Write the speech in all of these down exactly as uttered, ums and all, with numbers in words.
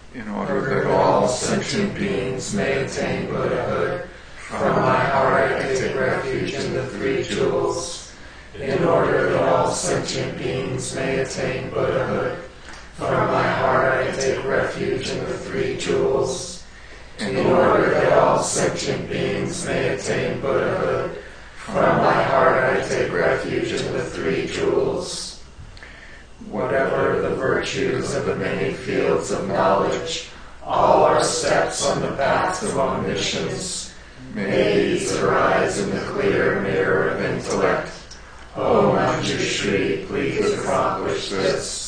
in order that all sentient beings may attain Buddhahood. From my heart I take refuge in the three jewels. In order that all sentient beings may attain Buddhahood. From my heart I take refuge in the three jewels. In order that all sentient beings may attain Buddhahood. From my heart I take refuge in the three jewels. Whatever the virtues of the many fields of knowledge, all are steps on the path of omniscience. May these arise in the clear mirror of intellect. O Manjushri, please accomplish this.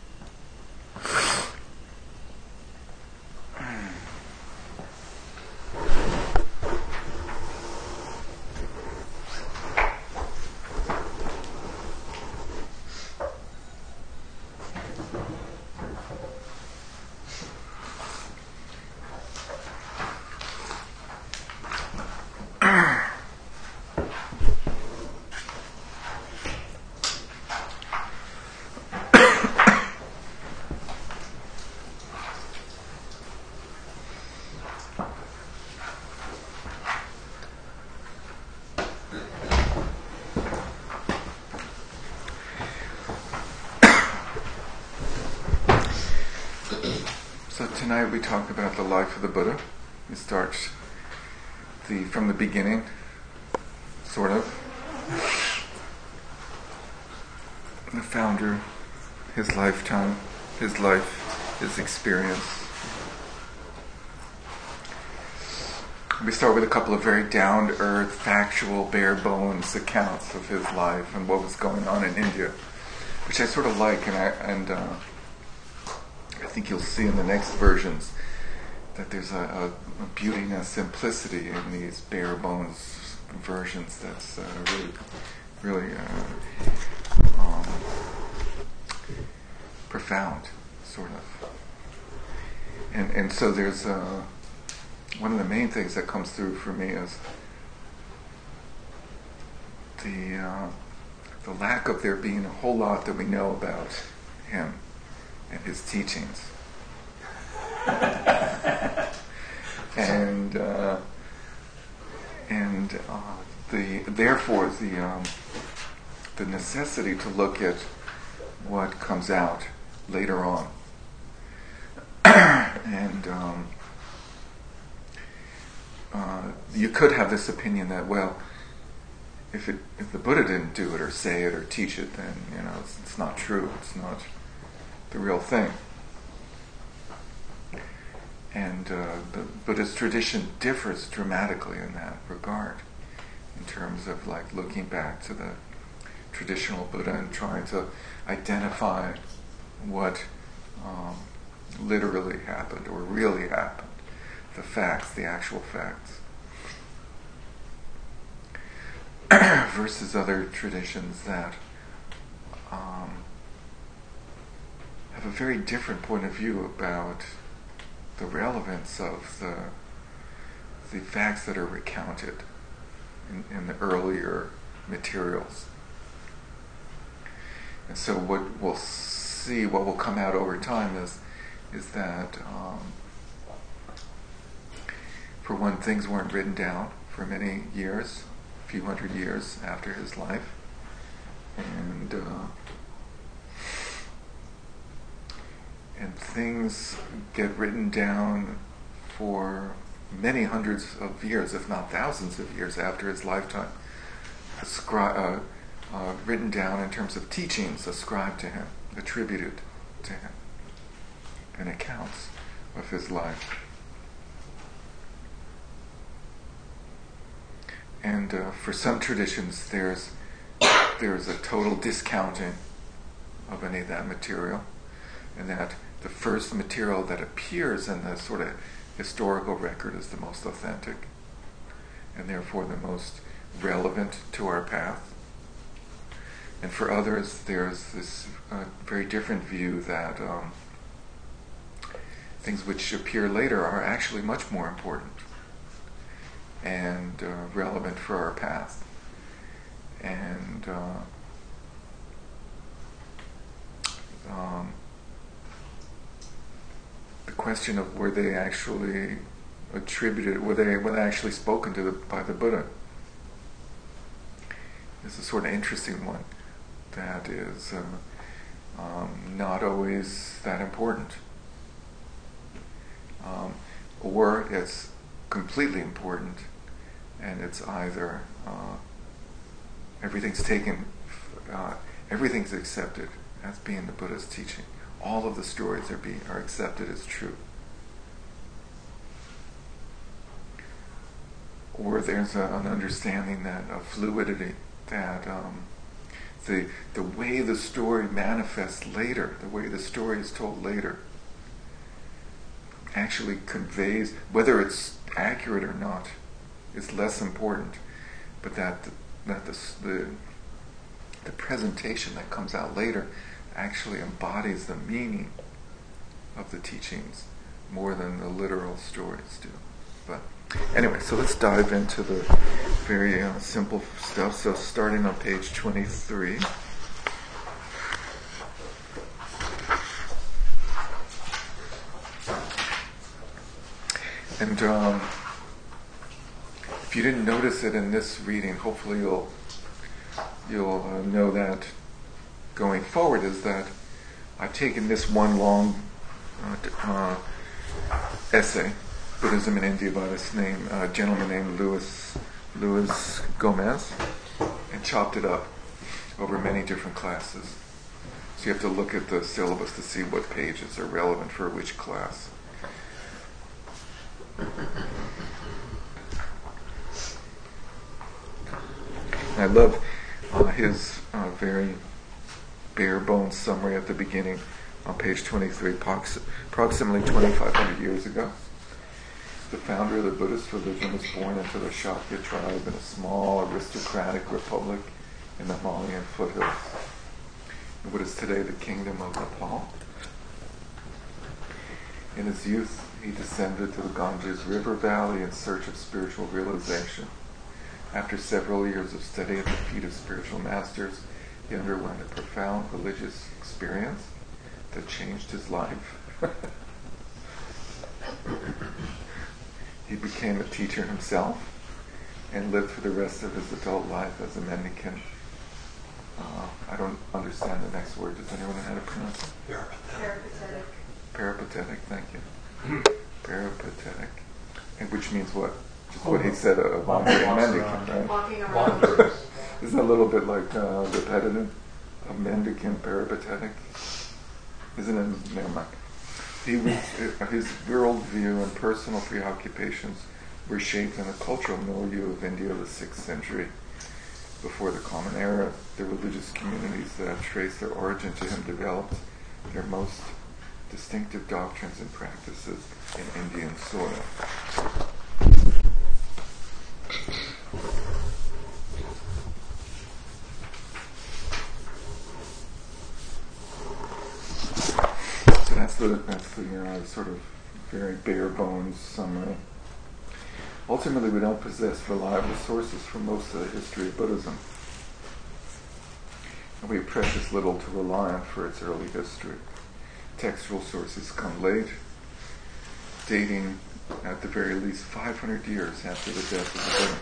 So tonight we talk about the life of the Buddha. It starts the from the beginning, sort of. The founder, his lifetime, his life, his experience. We start with a couple of very down-to-earth, factual, bare-bones accounts of his life and what was going on in India, which I sort of like, and I and. Uh, I think you'll see in the next versions that there's a, a, a beauty and a simplicity in these bare bones versions that's uh, really, really uh, um, profound, sort of. And and so there's uh, one of the main things that comes through for me is the uh, the lack of there being a whole lot that we know about him and his teachings. and uh, and uh, the therefore the um, the necessity to look at what comes out later on. and um, uh, you could have this opinion that, well, if it if the Buddha didn't do it or say it or teach it, then you know it's, it's not true. It's not the real thing. And uh, the Buddhist tradition differs dramatically in that regard, in terms of like looking back to the traditional Buddha and trying to identify what um, literally happened or really happened, the facts, the actual facts, versus other traditions that um, have a very different point of view about the relevance of the the facts that are recounted in, in the earlier materials. And so what we'll see, what will come out over time is is that um, for one, things weren't written down for many years, a few hundred years after his life, and uh, and things get written down for many hundreds of years, if not thousands of years after his lifetime, ascri- uh, uh, written down in terms of teachings ascribed to him, attributed to him, and accounts of his life. And uh, for some traditions, there's there's a total discounting of any of that material, and that the first material that appears in the sort of historical record is the most authentic, and therefore the most relevant to our path. And for others, there's this uh, very different view that um, things which appear later are actually much more important and uh, relevant for our path. And uh, um, the question of were they actually attributed, were they, were they actually spoken to the, by the Buddha? This is a sort of interesting one that is um, um, not always that important. Um, or it's completely important, and it's either uh, everything's taken, uh, everything's accepted as being the Buddha's teaching. All of the stories are being are accepted as true. Or there's a, an understanding that of fluidity, that um, the the way the story manifests later, the way the story is told later, actually conveys, whether it's accurate or not, is less important, but that the, that the, the the presentation that comes out later actually embodies the meaning of the teachings more than the literal stories do. But anyway, so let's dive into the very uh, simple stuff. So starting on page twenty-three. And um, if you didn't notice it in this reading, hopefully you'll you'll uh, know that going forward, is that I've taken this one long uh, uh, essay, Buddhism in India, by this name, a uh, gentleman named Luis Luis Gomez, and chopped it up over many different classes. So you have to look at the syllabus to see what pages are relevant for which class. I love uh, his uh, very bare bones summary at the beginning on page twenty-three. Prox- approximately twenty-five hundred years ago, the founder of the Buddhist religion was born into the Shakya tribe in a small aristocratic republic in the Himalayan foothills, in what is today the Kingdom of Nepal. In his youth, he descended to the Ganges River Valley in search of spiritual realization. After several years of study at the feet of spiritual masters, he underwent a profound religious experience that changed his life. He became a teacher himself and lived for the rest of his adult life as a mendicant. Uh, I don't understand the next word. Does anyone know how to pronounce it? Peripatetic. Peripatetic, thank you. Peripatetic. And which means what? Just what he said, a wandering mendicant, right? Walking around. Isn't it a little bit like uh, repetitive? A mendicant, peripatetic? Isn't it? Never mind. He was, his worldview and personal preoccupations were shaped in the cultural milieu of India of the sixth century. Before the Common Era, the religious communities that trace their origin to him developed their most distinctive doctrines and practices in Indian soil. So that's the that's the you know, sort of very bare bones summary. Ultimately, we don't possess reliable sources for most of the history of Buddhism, and we have precious little to rely on for its early history. Textual sources come late, dating at the very least five hundred years after the death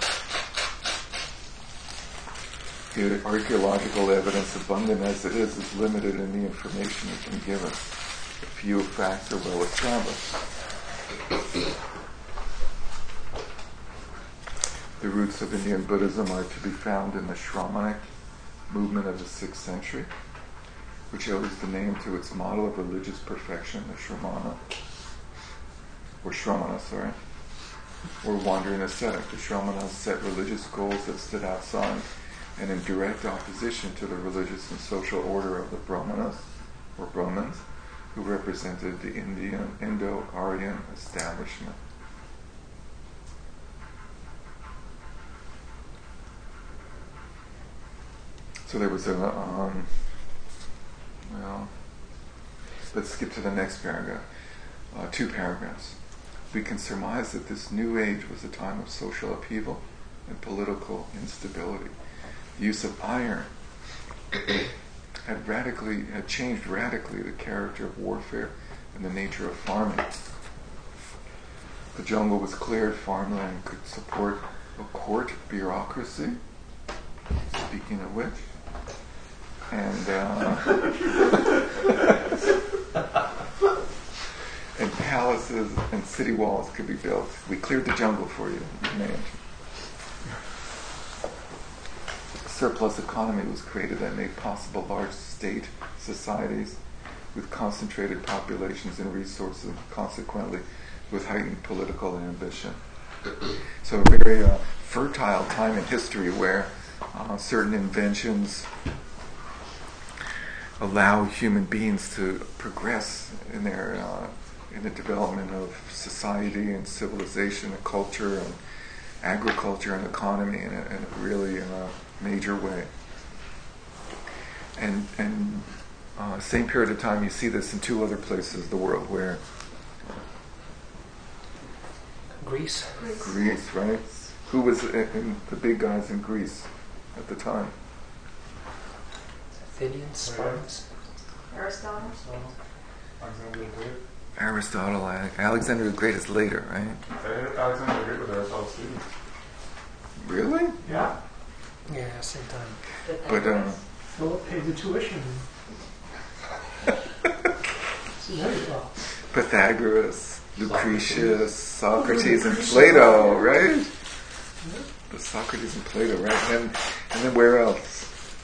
of the Buddha. The archaeological evidence, abundant as it is, is limited in the information it can give us. A few facts are well established. The roots of Indian Buddhism are to be found in the Shramanic movement of the sixth century, which owes the name to its model of religious perfection, the Shramana, or Shramana, sorry, or wandering ascetic. The Shramanas set religious goals that stood outside and in direct opposition to the religious and social order of the Brahmanas, or Brahmins, who represented the Indian, Indo-Aryan establishment. So there was a, um, well, let's skip to the next paragraph, uh, two paragraphs. We can surmise that this new age was a time of social upheaval and political instability. The use of iron had radically, had changed radically the character of warfare and the nature of farming. the jungle was cleared, farmland could support a court bureaucracy, speaking of which. And uh, and palaces and city walls could be built. We cleared the jungle for you, man. Surplus economy was created that made possible large state societies with concentrated populations and resources, and consequently with heightened political ambition. So a very uh, fertile time in history where uh, certain inventions allow human beings to progress in their uh, in the development of society and civilization and culture and agriculture and economy in a, in a really in a major way. And and uh, same period of time, you see this in two other places of the world where Greece. Greece. Greece, right? Who was in, in the big guys in Greece at the time? Athenians, Spartans. Aristotle. Alexander the Great. Aristotle. Alexander the Great is later, right? Alexander the Great was Aristotle's student. Really? Yeah. Yeah, same time. But uh, Philip paid the tuition. So there you go. Pythagoras, Lucretius, Socrates, and Plato, right? The Socrates and Plato, right? And then, and then where else?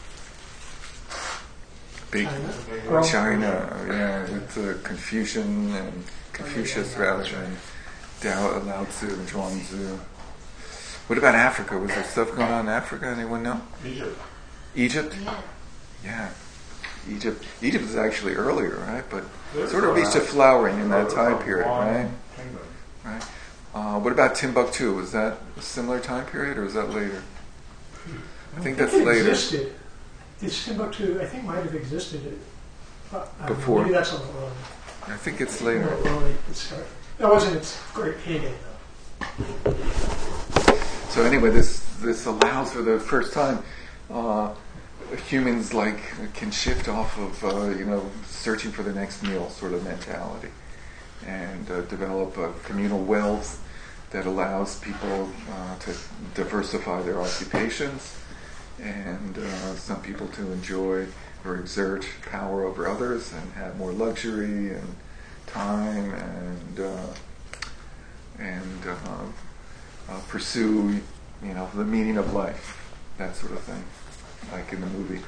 Big China. China, yeah, with uh, Confucian and Confucius rather than Dao, Lao Tzu and Zhuangzi. What about Africa? Was there stuff going on in Africa? Anyone know? Egypt. Egypt? Yeah. Yeah. Egypt. Egypt was actually earlier, right? But There's sort of reached a a- flowering in that It's time a period, long right? kingdom. Right. Uh, what about Timbuktu? Was that a similar time period, or is that later? I think that's it later. Existed. It's Timbuktu, I think, might have existed. Uh, I don't know, Before. Maybe that's a little early. I think it's A later. little early to start. That wasn't its great heyday, though. So anyway, this this allows for the first time uh, humans like can shift off of uh, you know searching for the next meal sort of mentality, and uh, develop a communal wealth that allows people uh, to diversify their occupations, and uh, some people to enjoy or exert power over others and have more luxury and time and uh, and uh, uh, pursue you know the meaning of life, that sort of thing, like in the movie.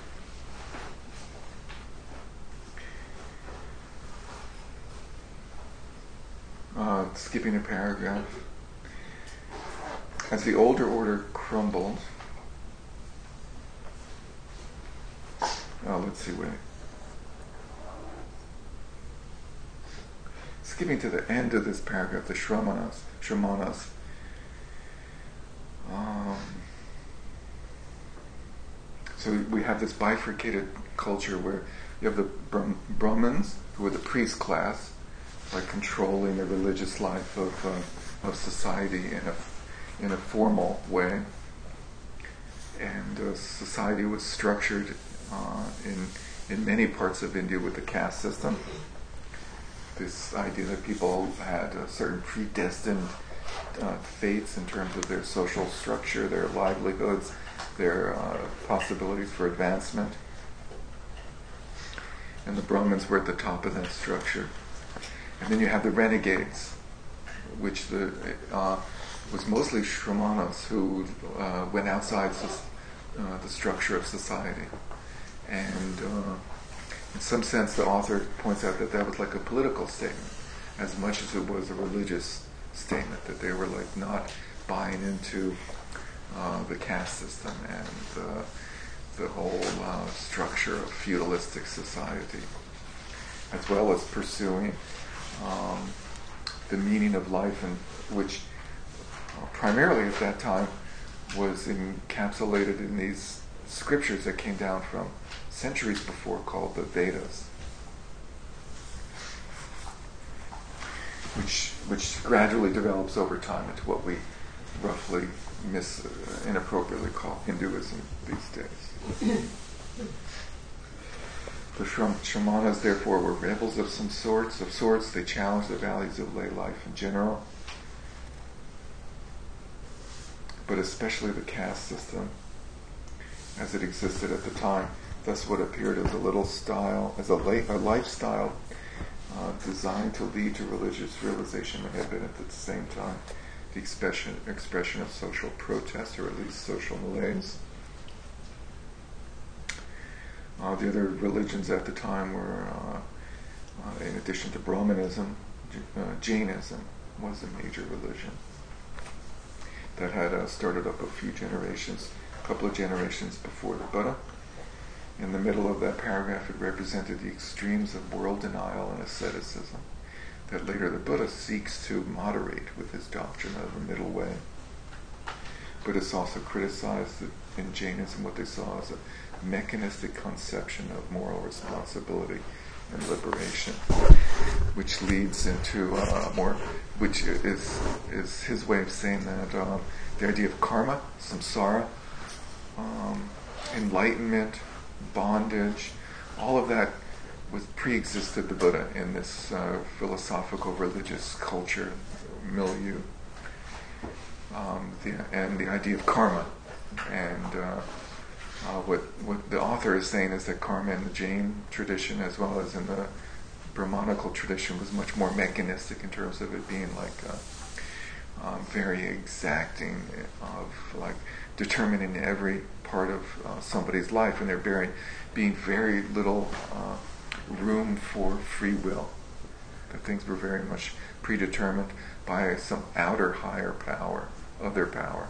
Uh, skipping a paragraph. As the older order crumbled, oh, let's see, wait. Skipping to the end of this paragraph, the Shramanas, Shramanas. Um, so we have this bifurcated culture where you have the Brahm- Brahmins, who are the priest class, like controlling the religious life of uh, of society in a in a formal way, and uh, society was structured uh, in in many parts of India with the caste system. This idea that people had a certain predestined uh, fates in terms of their social structure, their livelihoods, their uh, possibilities for advancement, and the Brahmins were at the top of that structure. And then you have the renegades, which the uh, was mostly Shramanas who uh, went outside uh, the structure of society. And uh, in some sense, the author points out that that was like a political statement, as much as it was a religious statement, that they were like not buying into uh, the caste system and uh, the whole uh, structure of feudalistic society, as well as pursuing um, the meaning of life, and which uh, primarily at that time was encapsulated in these scriptures that came down from centuries before, called the Vedas, which which gradually develops over time into what we roughly mis uh, inappropriately call Hinduism these days. The Shramanas, therefore, were rebels of some sorts. Of sorts, they challenged the values of lay life in general. but especially the caste system as it existed at the time. Thus what appeared as a little style, as a, la- a lifestyle uh, designed to lead to religious realization may have been at the same time the expression, expression of social protest, or at least social malaise. Uh, the other religions at the time were, uh, uh, in addition to Brahmanism, uh, Jainism was a major religion that had uh, started up a few generations, a couple of generations before the Buddha. In the middle of that paragraph, it represented the extremes of world denial and asceticism that later the Buddha seeks to moderate with his doctrine of the middle way. Buddhists also criticized the, in Jainism what they saw as a mechanistic conception of moral responsibility and liberation, which leads into uh, more, which is is his way of saying that um, the idea of karma, samsara, um, enlightenment, bondage, all of that was pre-existed the Buddha in this uh, philosophical religious culture milieu, um, the, and the idea of karma. And uh, uh, what what the author is saying is that karma in the Jain tradition, as well as in the Brahmanical tradition, was much more mechanistic in terms of it being like uh, um, very exacting, of like determining every part of uh, somebody's life, and there being being very little uh, room for free will. That things were very much predetermined by some outer higher power, other power.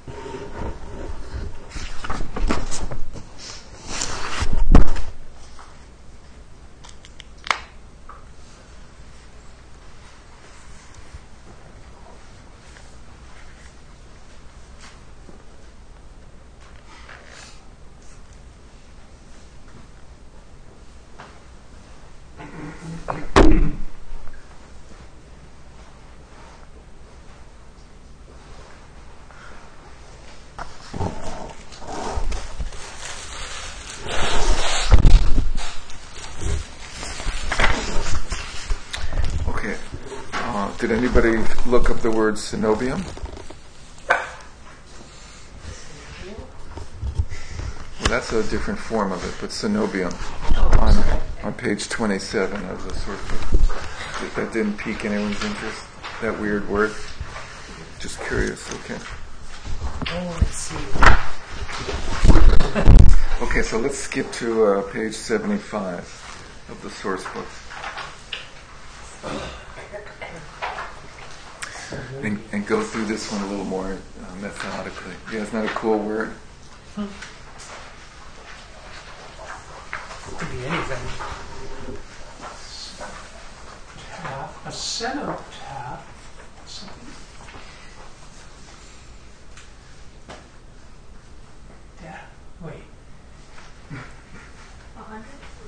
Did anybody look up the word cenobium? Well, that's a different form of it, but cenobium on on page twenty-seven of the source book. That, that didn't pique anyone's interest. That weird word. Just curious. Okay. Oh, let's see. Okay, so let's skip to uh, page seventy-five of the source book. And, and go through this one a little more uh, methodically. Yeah, it's not a cool word. Hmm. Could be anything. Tap, a cenotaph. Something. Yeah. Wait. A hundred?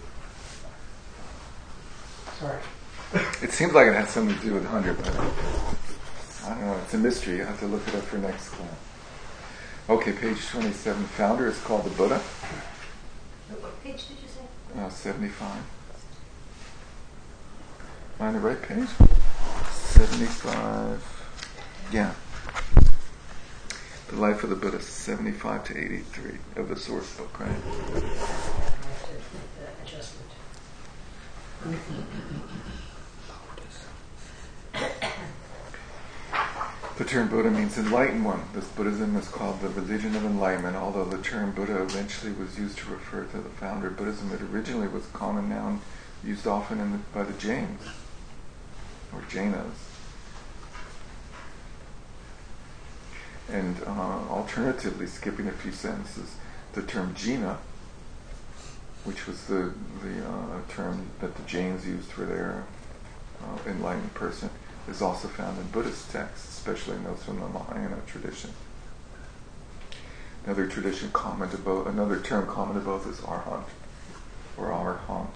Sorry. It seems like it has something to do with one hundred, but I don't know. It's a mystery. You have to look it up for next class. Okay, page twenty-seven. Founder is called the Buddha. What page did you say? Uh, seventy-five. Am I on the right page? seventy-five. Yeah. The Life of the Buddha, seventy-five to eighty-three of the source book, right? Adjustment. The term Buddha means enlightened one. This Buddhism is called the religion of enlightenment, although the term Buddha eventually was used to refer to the founder of Buddhism. It originally was a common noun used often in the, by the Jains, or Jainas. And uh, alternatively, skipping a few sentences, the term Jina, which was the, the uh, term that the Jains used for their uh, enlightened person, is also found in Buddhist texts, especially in those from the Mahayana tradition. Another tradition common to both, another term common to both is arhat, or arhat.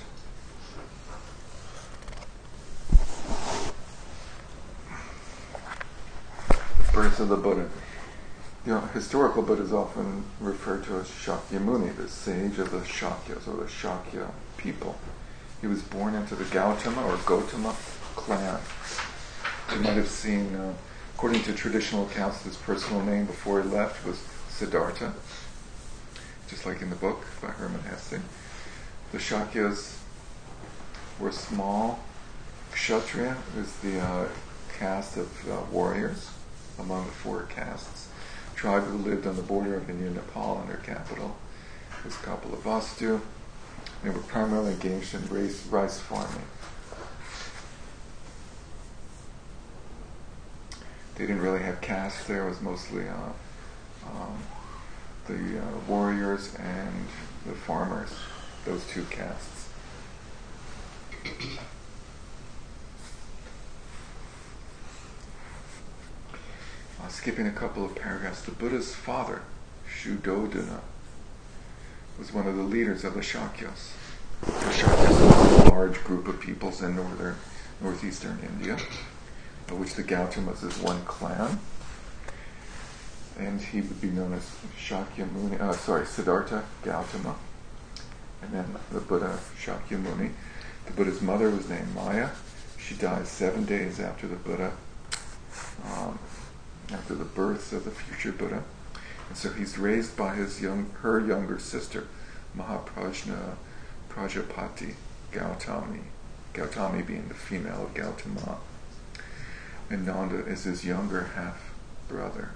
The birth of the Buddha. You know, historical Buddha is often referred to as Shakyamuni, the sage of the Shakyas, or the Shakya people. He was born into the Gautama or Gotama clan. You might have seen uh, According to traditional accounts, his personal name before he left was Siddhartha, just like in the book by Hermann Hesse. The Shakyas were small. Kshatriya is the uh, caste of uh, warriors among the four castes. Tribe who lived on the border of India and Nepal, and their capital was Kapilavastu. They were primarily engaged in rice, rice farming. They didn't really have castes there. It was mostly uh, um, the uh, warriors and the farmers, those two castes. Uh, skipping a couple of paragraphs, the Buddha's father, Shuddhodana, was one of the leaders of the Shakyas. The Shakyas are a large group of peoples in northern, northeastern India, of which the Gautamas is one clan, and he would be known as Shakyamuni, uh, sorry, Siddhartha Gautama, and then the Buddha Shakyamuni. The Buddha's mother was named Maya. She died seven days after the Buddha, um, after the birth of the future Buddha. And so he's raised by his young, her younger sister, Mahaprajna Prajapati Gautami, Gautami being the female of Gautama. And Nanda is his younger half-brother.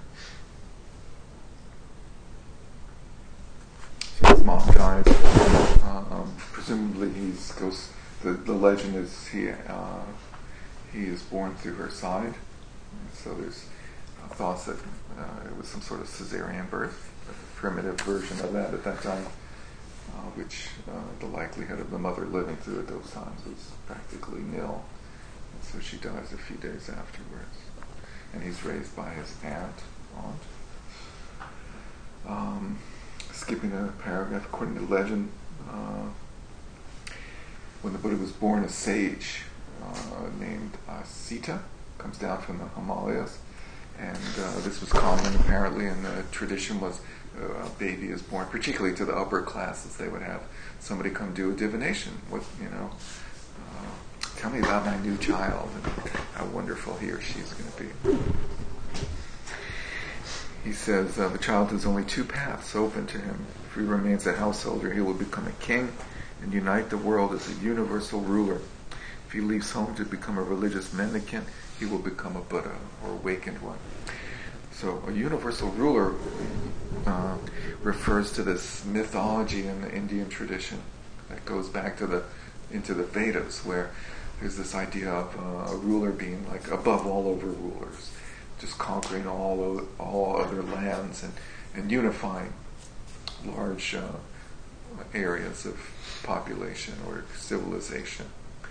So his mom dies. Um, presumably he's goes. The, the legend is he uh, he is born through her side. And so there's uh, thoughts that uh, it was some sort of cesarean birth, a primitive version of that at that time, uh, which uh, the likelihood of the mother living through at those times was practically nil. And so she dies a few days afterwards. And he's raised by his aunt, aunt. Um, skipping a paragraph, according to legend, uh, when the Buddha was born, a sage uh, named uh, Sita comes down from the Himalayas, and uh, this was common apparently in the tradition. Was uh, a baby is born, particularly to the upper classes, they would have somebody come do a divination. What you know, uh, tell me about my new child and how wonderful he or she is going to be. He says uh, the child has only two paths open to him. If he remains a householder, he will become a king and unite the world as a universal ruler. If he leaves home to become a religious mendicant, he will become a Buddha or awakened one. So a universal ruler uh, refers to this mythology in the Indian tradition that goes back to the into the Vedas, where there's this idea of uh, a ruler being like above all over rulers, just conquering all o- all other lands and, and unifying large uh, areas of population or civilization.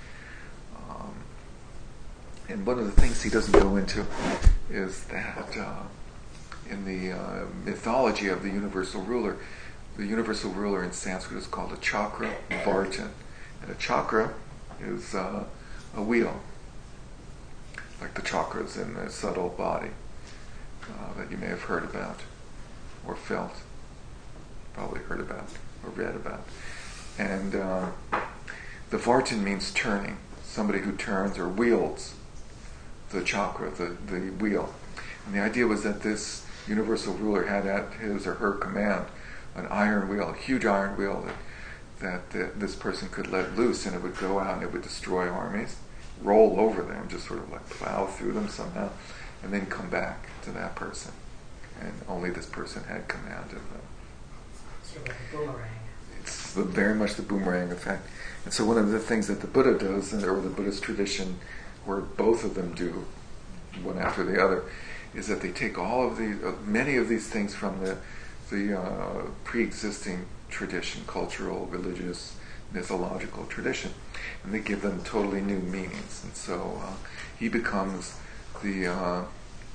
Um, and one of the things he doesn't go into is that uh, in the uh, mythology of the universal ruler, the universal ruler in Sanskrit is called a chakra vartan. And a chakra is uh, a wheel, like the chakras in the subtle body uh, that you may have heard about or felt, probably heard about or read about. And uh, the vartan means turning, somebody who turns or wields the chakra, the, the wheel. And the idea was that this universal ruler had at his or her command an iron wheel, a huge iron wheel that, that uh, this person could let loose, and it would go out and it would destroy armies, roll over them, just sort of like plow through them somehow, and then come back to that person. And only this person had command of them. So like a boomerang. It's the, very much the boomerang effect. And so one of the things that the Buddha does, or the Buddhist tradition, where both of them do, one after the other, is that they take all of these, uh, many of these things from the the uh, pre-existing tradition, cultural, religious, mythological tradition, and they give them totally new meanings. And so uh, he becomes the uh,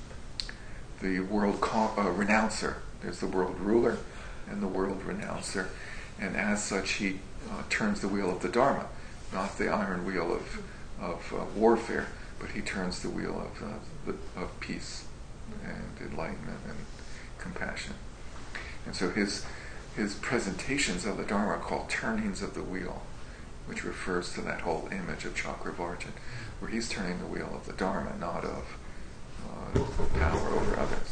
the world co- uh, renouncer. There's the world ruler and the world renouncer, and as such he uh, turns the wheel of the Dharma, not the iron wheel of of uh, warfare, but he turns the wheel of uh, the, of peace and enlightenment and compassion. And so his his presentations of the Dharma are called turnings of the wheel, which refers to that whole image of Chakravartin, where he's turning the wheel of the Dharma, not of uh, power over others.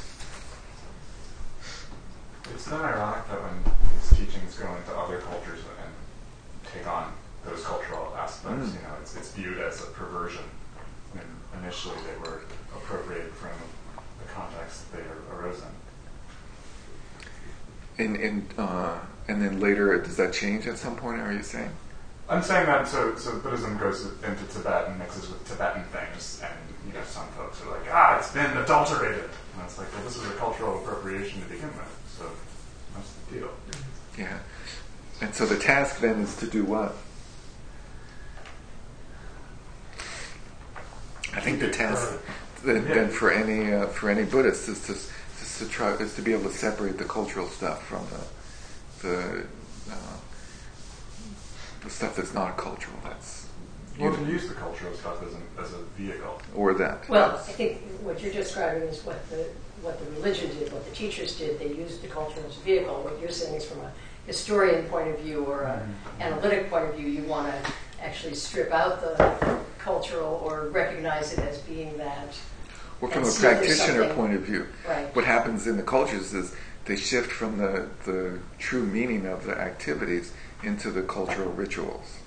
It's not ironic that when these teachings go into other cultures and take on those cultural aspects, Mm. you know, it's, it's viewed as a perversion. When initially they were appropriated from the context they arose in. And and uh, and then later, does that change at some point? Are you saying? I'm saying that so so Buddhism goes into Tibet and mixes with Tibetan things, and you know some folks are like, ah, it's been adulterated, and it's like, well, this is a cultural appropriation to begin with, so that's the deal. Yeah. And so the task then is to do what? I think the task then, then for any uh, for any Buddhist is to is to try is to be able to separate the cultural stuff from the the uh, the stuff that's not cultural. That's Well, to use the cultural stuff as, an, as a vehicle. or that. Well, I think what you're describing is what the what the religion did, what the teachers did. They used the culture as a vehicle. What you're saying is from a historian point of view or an Mm-hmm. analytic point of view, you want to actually strip out the cultural or recognize it as being that. Well, from and a see there's practitioner something- point of view, Right. what happens in the cultures is they shift from the, the true meaning of the activities into the cultural rituals.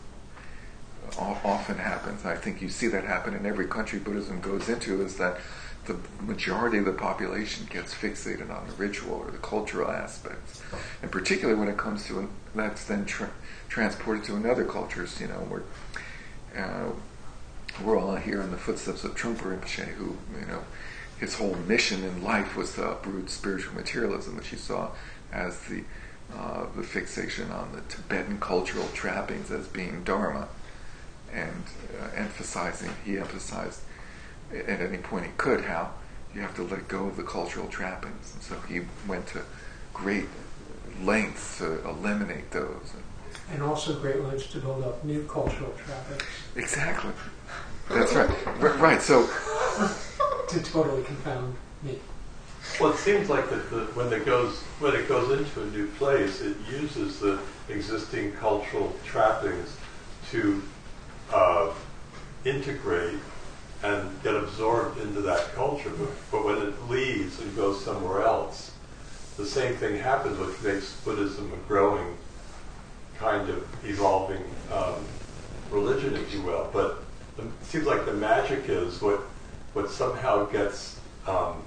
O- often happens. I think you see that happen in every country Buddhism goes into, is that the majority of the population gets fixated on the ritual or the cultural aspects. And particularly when it comes to, an, that's then tra- transported to another cultures, you know, where uh, we're all here in the footsteps of Trungpa Rinpoche, who, you know, his whole mission in life was to uproot spiritual materialism, which he saw as the uh, the fixation on the Tibetan cultural trappings as being Dharma, and uh, emphasizing, he emphasized at any point he could how you have to let go of the cultural trappings. And so he went to great lengths to eliminate those. And also great lengths to build up new cultural trappings Exactly. That's right. R- right. So, to totally confound me. Well, it seems like that the, when it goes when it goes into a new place, it uses the existing cultural trappings to uh, integrate and get absorbed into that culture. But, but when it leaves and goes somewhere else, the same thing happens, which makes Buddhism a growing, kind of evolving um, religion, if you will. But the, it seems like the magic is what what somehow gets um,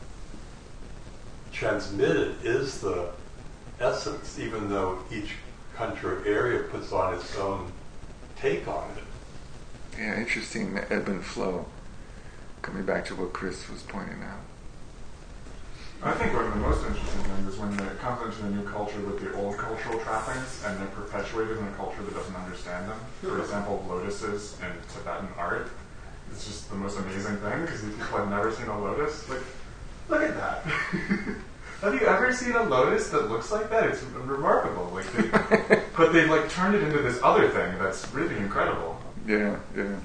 transmitted is the essence, even though each country or area puts on its own take on it. yeah, interesting ebb and flow. Coming back to what Chris was pointing out. I think one of the most interesting things is when it comes into a new culture with the old cultural trappings and they're perpetuated in a culture that doesn't understand them. For example, lotuses in Tibetan art. It's just the most amazing thing because these people have never seen a lotus. Like, look at that. Have you ever seen a lotus that looks like that? It's remarkable. Like, they, but they've like turned it into this other thing that's really incredible. Yeah, yeah.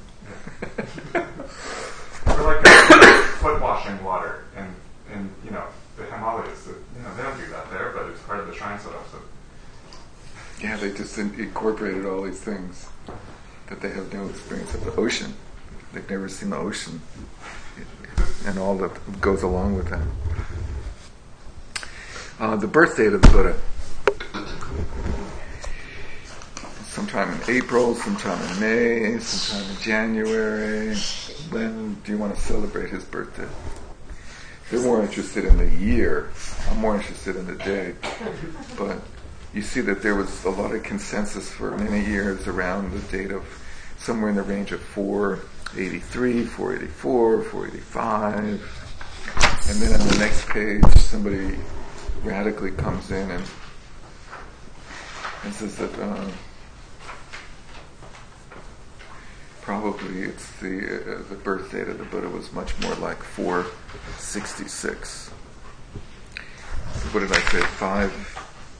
Or like uh, foot washing water and in you know the Himalayas. So, you know they don't do that there, but it's part of the shrine setup. So Yeah, they just in- incorporated all these things that they have no experience of the ocean. They've never seen the ocean and all that goes along with that. Uh, the birth date of the Buddha. Sometime in April, sometime in May, sometime in January. When do you want to celebrate his birthday? They're more interested in the year. I'm more interested in the day. But you see that there was a lot of consensus for many years around the date of somewhere in the range of four eighty-three, four eighty-four, four eighty-five. And then on the next page, somebody radically comes in and, and says that uh, probably it's the uh, the birth date of the Buddha was much more like four sixty-six. What did I say? Five.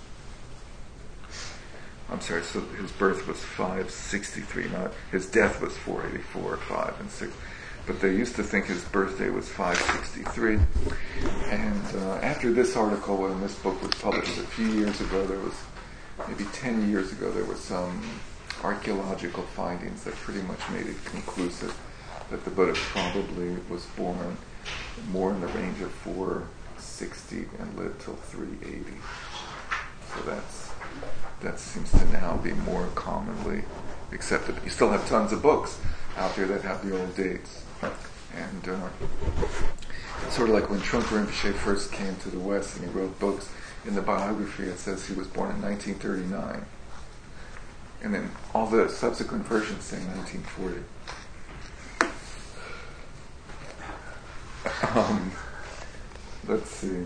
I'm sorry. So his birth was five sixty-three. Not his death was four eighty-four, five and six. But they used to think his birthday was five sixty-three. And uh, after this article, when this book was published a few years ago, there was maybe ten years ago, there were some archaeological findings that pretty much made it conclusive that the Buddha probably was born more in the range of four sixty and lived till three eighty. So that's that seems to now be more commonly accepted. You still have tons of books out there that have the old dates. And uh, it's sort of like when Trungpa Rinpoche first came to the West and he wrote books. In the biography it says he was born in nineteen thirty-nine. And then all the subsequent versions say nineteen forty. Um, let's see.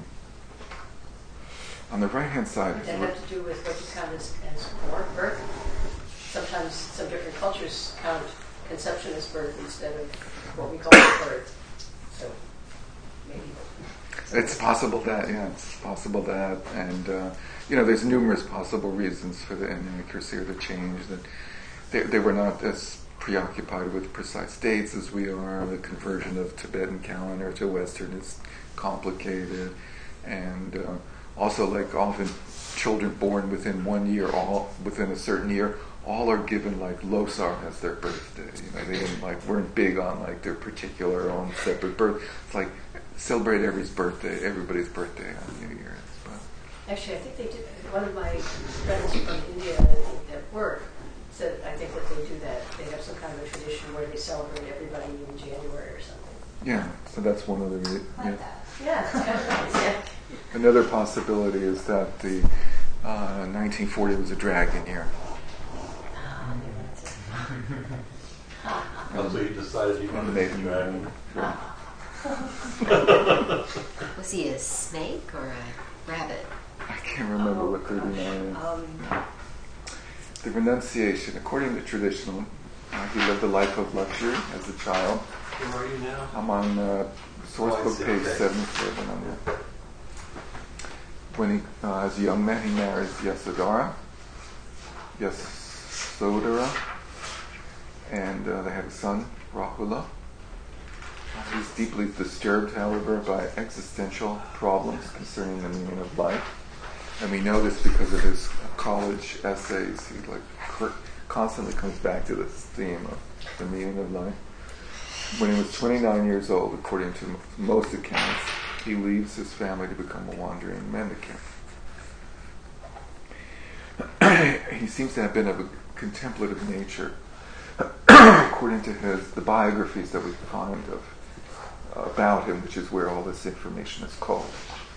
On the right-hand side... Does that have to do with what you count as, as born, birth? Sometimes some different cultures count conception as birth instead of what we call birth. So, maybe... It's possible that, yeah, it's possible that. And, uh, you know, there's numerous possible reasons for the inaccuracy or the change. That they, they were not as preoccupied with precise dates as we are. The conversion of Tibetan calendar to Western is complicated. And uh, also, like, often children born within one year, all within a certain year, all are given, like, Losar as their birthday. You know, they didn't, like, weren't big on, like, their particular own separate birth. It's like, celebrate everybody's birthday, everybody's birthday on New Year's. But actually, I think they did. One of my friends from India at work said, I think that they do that. They have some kind of a tradition where they celebrate everybody in January or something. yeah, so that's one of the... Re- Like yeah. that. Yeah, it's kind of nice, yeah. Another possibility is that the uh, nineteen forty was a dragon year. Ah, yeah, that's it. And so he decided he And wanted made to him be dragon. Ah. Was he a snake or a rabbit? I can't remember what thirty-nine is. Um, The renunciation, according to traditional, uh, he lived a life of luxury as a child. Where are you now? I'm on uh, source Oh, I book see, page okay. seventy-seven. On there. When he, uh, as a young man, he marries Yasodhara, Yasodhara, and uh, they have a son, Rahula. Uh, he's deeply disturbed, however, by existential problems concerning the meaning of life. And we know this because of his college essays. He like cr- constantly comes back to this theme of the meaning of life. When he was twenty-nine years old, according to m- most accounts, he leaves his family to become a wandering mendicant. He seems to have been of a contemplative nature, according to his the biographies that we find of uh, about him, which is where all this information is culled.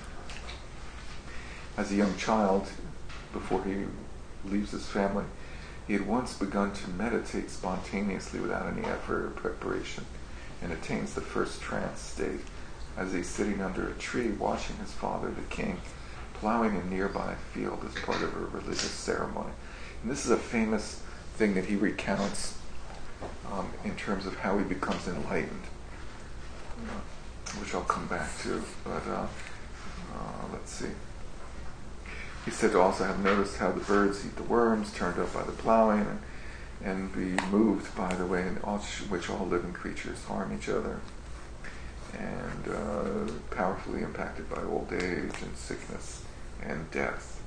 As a young child, before he leaves his family, he had once begun to meditate spontaneously without any effort or preparation, and attains the first trance state as he's sitting under a tree watching his father, the king, plowing a nearby field as part of a religious ceremony. And this is a famous thing that he recounts um, in terms of how he becomes enlightened, uh, which I'll come back to. But uh, uh, let's see. He's said to also have noticed how the birds eat the worms turned up by the plowing, and, and be moved by the way in which all living creatures harm each other, and uh, powerfully impacted by old age and sickness and death.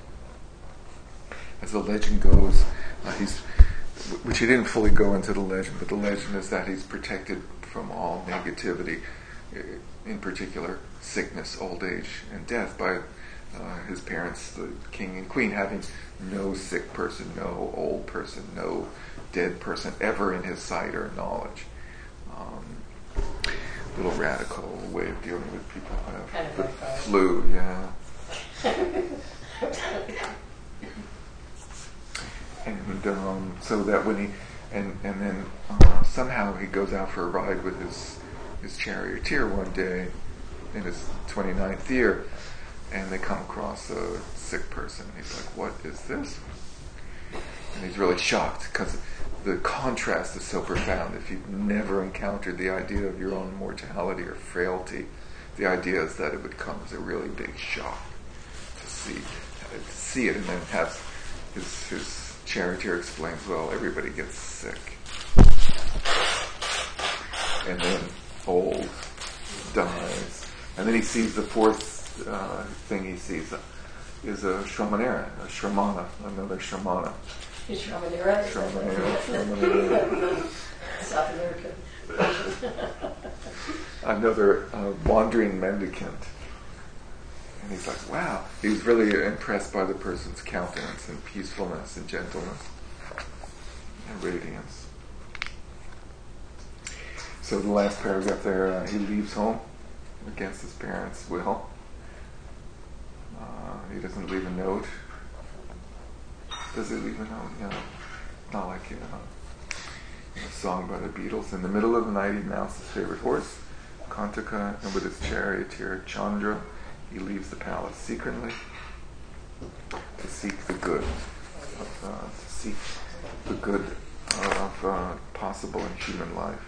As the legend goes, uh, he's, which he didn't fully go into the legend, but the legend is that he's protected from all negativity, in particular sickness, old age, and death, by Uh, his parents, the king and queen, having no sick person, no old person, no dead person ever in his sight or knowledge. Um, little radical way of dealing with people who have Kind of the like, uh, flu, yeah. And um, so that when he, and and then uh, somehow he goes out for a ride with his his charioteer one day in his twenty-ninth year. And they come across a sick person. He's like, what is this? And he's really shocked because the contrast is so profound. If you've never encountered the idea of your own mortality or frailty, the idea is that it would come as a really big shock to see to see it. And then have his, his charioteer explains, well, everybody gets sick. And then old, dies. And then he sees the fourth Uh, thing he sees uh, is a Shramanera, a Shramana, another Shramana. Is Shramanera? Shramanera, Shramanera. South American. another uh, wandering mendicant. And he's like, wow. He's really impressed by the person's countenance and peacefulness and gentleness and radiance. So the last paragraph there, uh, he leaves home against his parents' will. Uh, he doesn't leave a note. Does he leave a note? Yeah. Not like you know, in a song by the Beatles. In the middle of the night, he mounts his favorite horse, Kantaka, and with his charioteer Chandra, he leaves the palace secretly to seek the good, of, uh, to seek the good uh, of uh, possible in human life.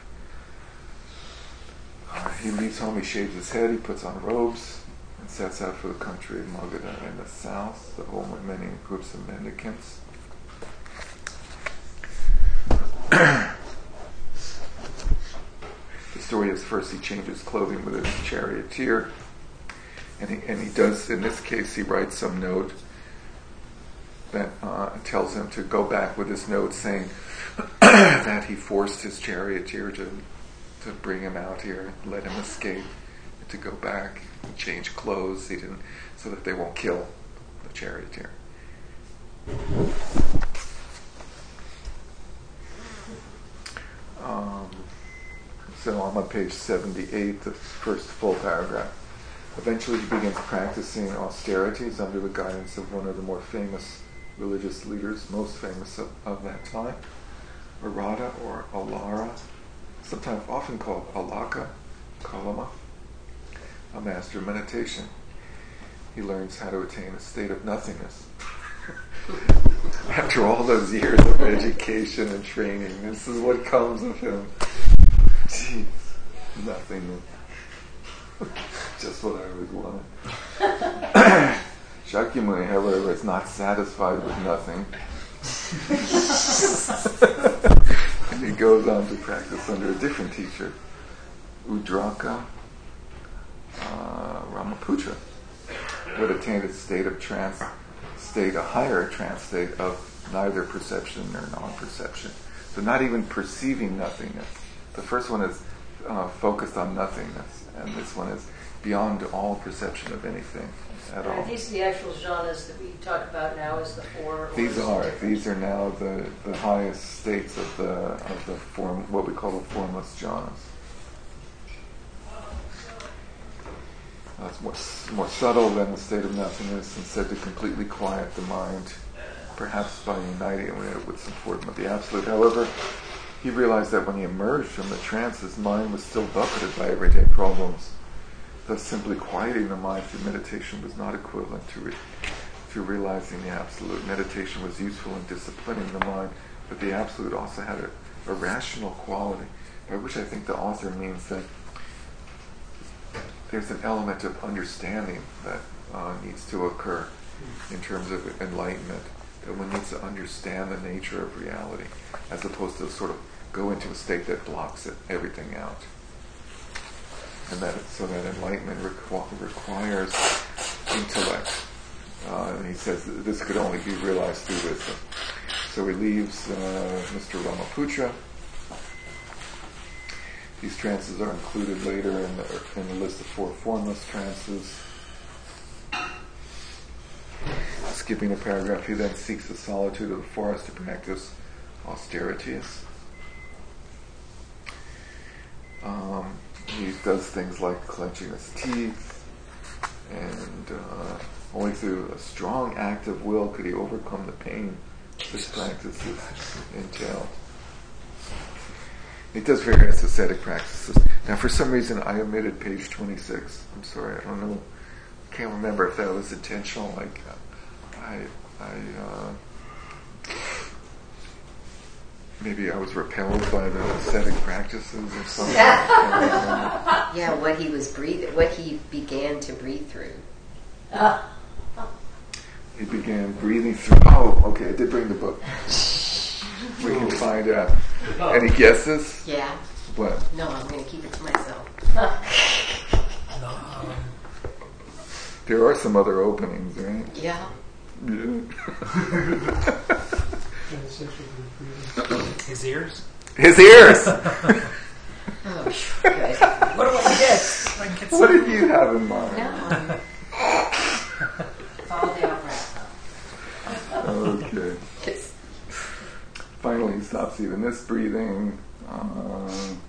Uh, he leaves home, he shaves his head, he puts on robes, and sets out for the country of Magadha in the south, the home of many groups of mendicants. The story is first he changes clothing with his charioteer, and he, and he does, in this case, he writes some note that uh, tells him to go back with his note saying that he forced his charioteer to to bring him out here, let him escape, to go back and change clothes. He didn't, so that they won't kill the charioteer. Um, so I'm on page seventy-eight, the first full paragraph. Eventually he begins practicing austerities under the guidance of one of the more famous religious leaders, most famous of, of that time, Arada or Alara, sometimes often called Alaka, Kalama, a master of meditation. He learns how to attain a state of nothingness. After all those years of education and training, this is what comes of him. Jeez, nothingness. Just what I always wanted. Shakyamuni, however, is not satisfied with nothing. And he goes on to practice under a different teacher, Udraka uh, Ramaputra, who had attained a state of trance, state, a higher trance state of neither perception nor non-perception. So not even perceiving nothingness. The first one is uh, focused on nothingness, and this one is beyond all perception of anything at all. And these are the actual jhanas that we talk about now as the four. These are these are now the, the highest states of the of the form, what we call the formless jhanas. Uh, it's more more subtle than the state of nothingness, and said to completely quiet the mind, perhaps by uniting it with some form of the absolute. However, he realized that when he emerged from the trance, his mind was still buffeted by everyday problems. Thus, simply quieting the mind through meditation was not equivalent to re- to realizing the absolute. Meditation was useful in disciplining the mind, but the absolute also had a, a rational quality, by which I think the author means that there's an element of understanding that uh, needs to occur in terms of enlightenment, that one needs to understand the nature of reality, as opposed to sort of go into a state that blocks it, everything out. And that so that enlightenment requ- requires intellect. Uh, and he says that this could only be realized through wisdom. So he leaves uh, Mister Ramaputra. These trances are included later in the, in the list of four formless trances. Skipping a paragraph, he then seeks the solitude of the forest to practice austerities. Um, he does things like clenching his teeth, and uh, only through a strong act of will could he overcome the pain this practice entailed. He does various ascetic practices. Now, for some reason, I omitted page twenty-six. I'm sorry, I don't know. I can't remember if that was intentional. Like, I, I, uh, maybe I was repelled by the ascetic practices or something. Yeah, what he was breathing, what he began to breathe through. Uh. He began breathing through. Oh, okay. I did bring the book. We can find out. Any guesses? Yeah. What? No, I'm going to keep it to myself. No. There are some other openings, right? Yeah. Yeah. His ears? His ears! Oh, good. What do I get? Like it's What did you have in mind? No. Follow the opera. Okay. It's, Finally, he stops even this breathing. Um,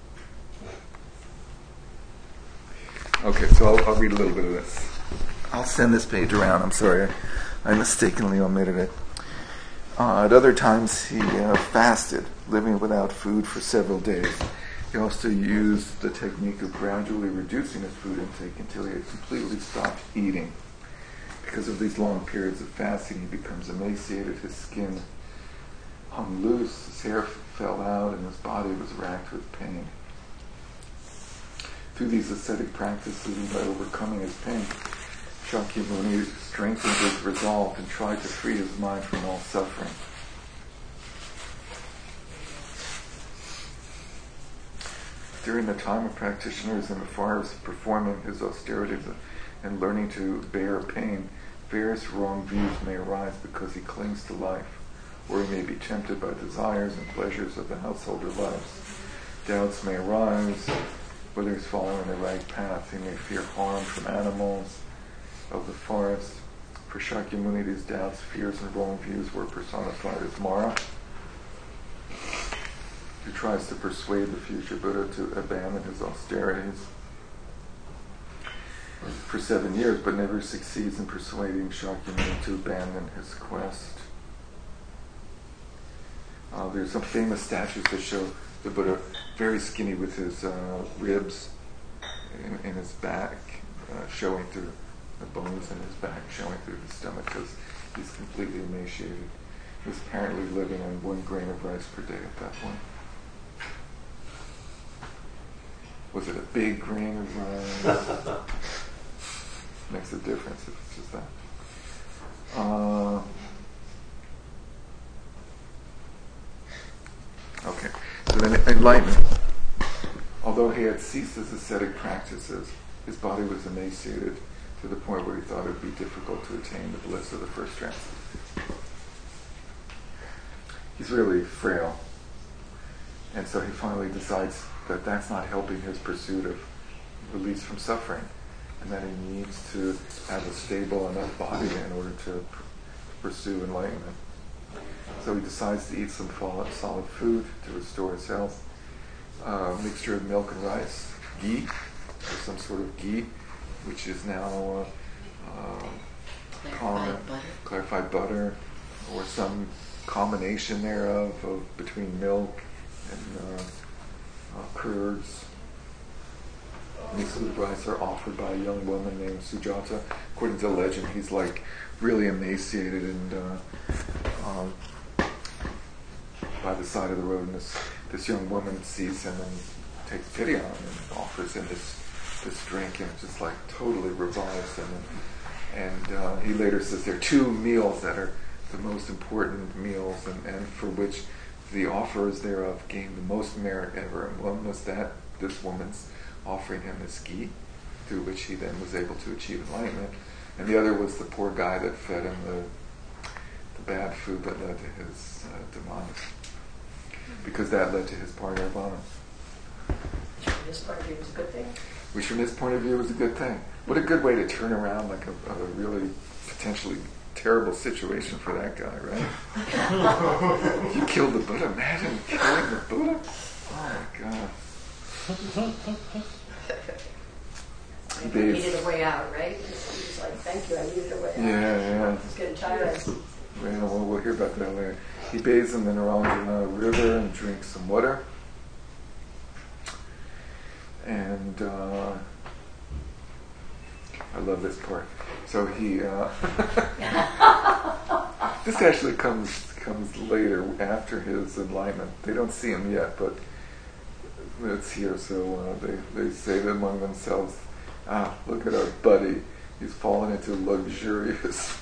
okay, so I'll, I'll read a little bit of this. I'll send this page around. I'm sorry, I mistakenly omitted it. Uh, at other times, he uh, fasted, living without food for several days. He also used the technique of gradually reducing his food intake until he had completely stopped eating. Because of these long periods of fasting, he becomes emaciated. His skin hung loose, his hair fell out, and his body was racked with pain. Through these ascetic practices and by overcoming his pain, Shakyamuni strengthened his resolve and tried to free his mind from all suffering. During the time of practitioners in the forest performing his austerities and learning to bear pain, various wrong views may arise because he clings to life, or he may be tempted by desires and pleasures of the householder lives. Doubts may arise whether he's following the right path. He may fear harm from animals of the forest. For Shakyamuni, these doubts, fears, and wrong views were personified as Mara, who tries to persuade the future Buddha to abandon his austerities for seven years, but never succeeds in persuading Shakyamuni to abandon his quest. Uh, there's some famous statues that show the Buddha very skinny with his uh, ribs in, in his back, uh, showing through the bones in his back, showing through his stomach, because he's completely emaciated. He was apparently living on one grain of rice per day at that point. Was it a big grain of rice? Makes a difference if it's just that. Uh, okay, so then enlightenment. Although he had ceased his ascetic practices, his body was emaciated to the point where he thought it would be difficult to attain the bliss of the first trance. He's really frail. And so he finally decides that that's not helping his pursuit of release from suffering, and that he needs to have a stable enough body in order to pr- pursue enlightenment. So he decides to eat some solid food to restore his health. Uh, a mixture of milk and rice, ghee, or some sort of ghee, which is now uh, uh, common, butter. clarified butter, or some combination thereof of between milk and uh, uh, curds. Mixed with rice are offered by a young woman named Sujata. According to legend, he's like really emaciated and uh, um, by the side of the road, and this, this young woman sees him and takes pity on him and offers him this this drink, and it just like totally revives him. And, and uh, he later says there are two meals that are the most important meals, and, and for which the offerers thereof gained the most merit ever. And one was that this woman's offering him this ghee, through which he then was able to achieve enlightenment. And the other was the poor guy that fed him the, the bad food that led to his uh, demise, because that led to his parinirvana. From this point of view, was a good thing. Which from this point of view was a good thing. What a good way to turn around like a, a really potentially terrible situation for that guy, right? You killed the Buddha. Imagine killing the Buddha. Oh my God. He Dave. needed a way out, right? He was like, thank you, I needed a way out. Yeah, yeah. He's getting tired. Well, we'll, we'll hear about that later. He bathes in the Naranja River and drinks some water. And uh, I love this part. So he, uh, this actually comes comes later after his enlightenment. They don't see him yet, but it's here. So uh, they they say among themselves, "Ah, look at our buddy. He's fallen into luxurious."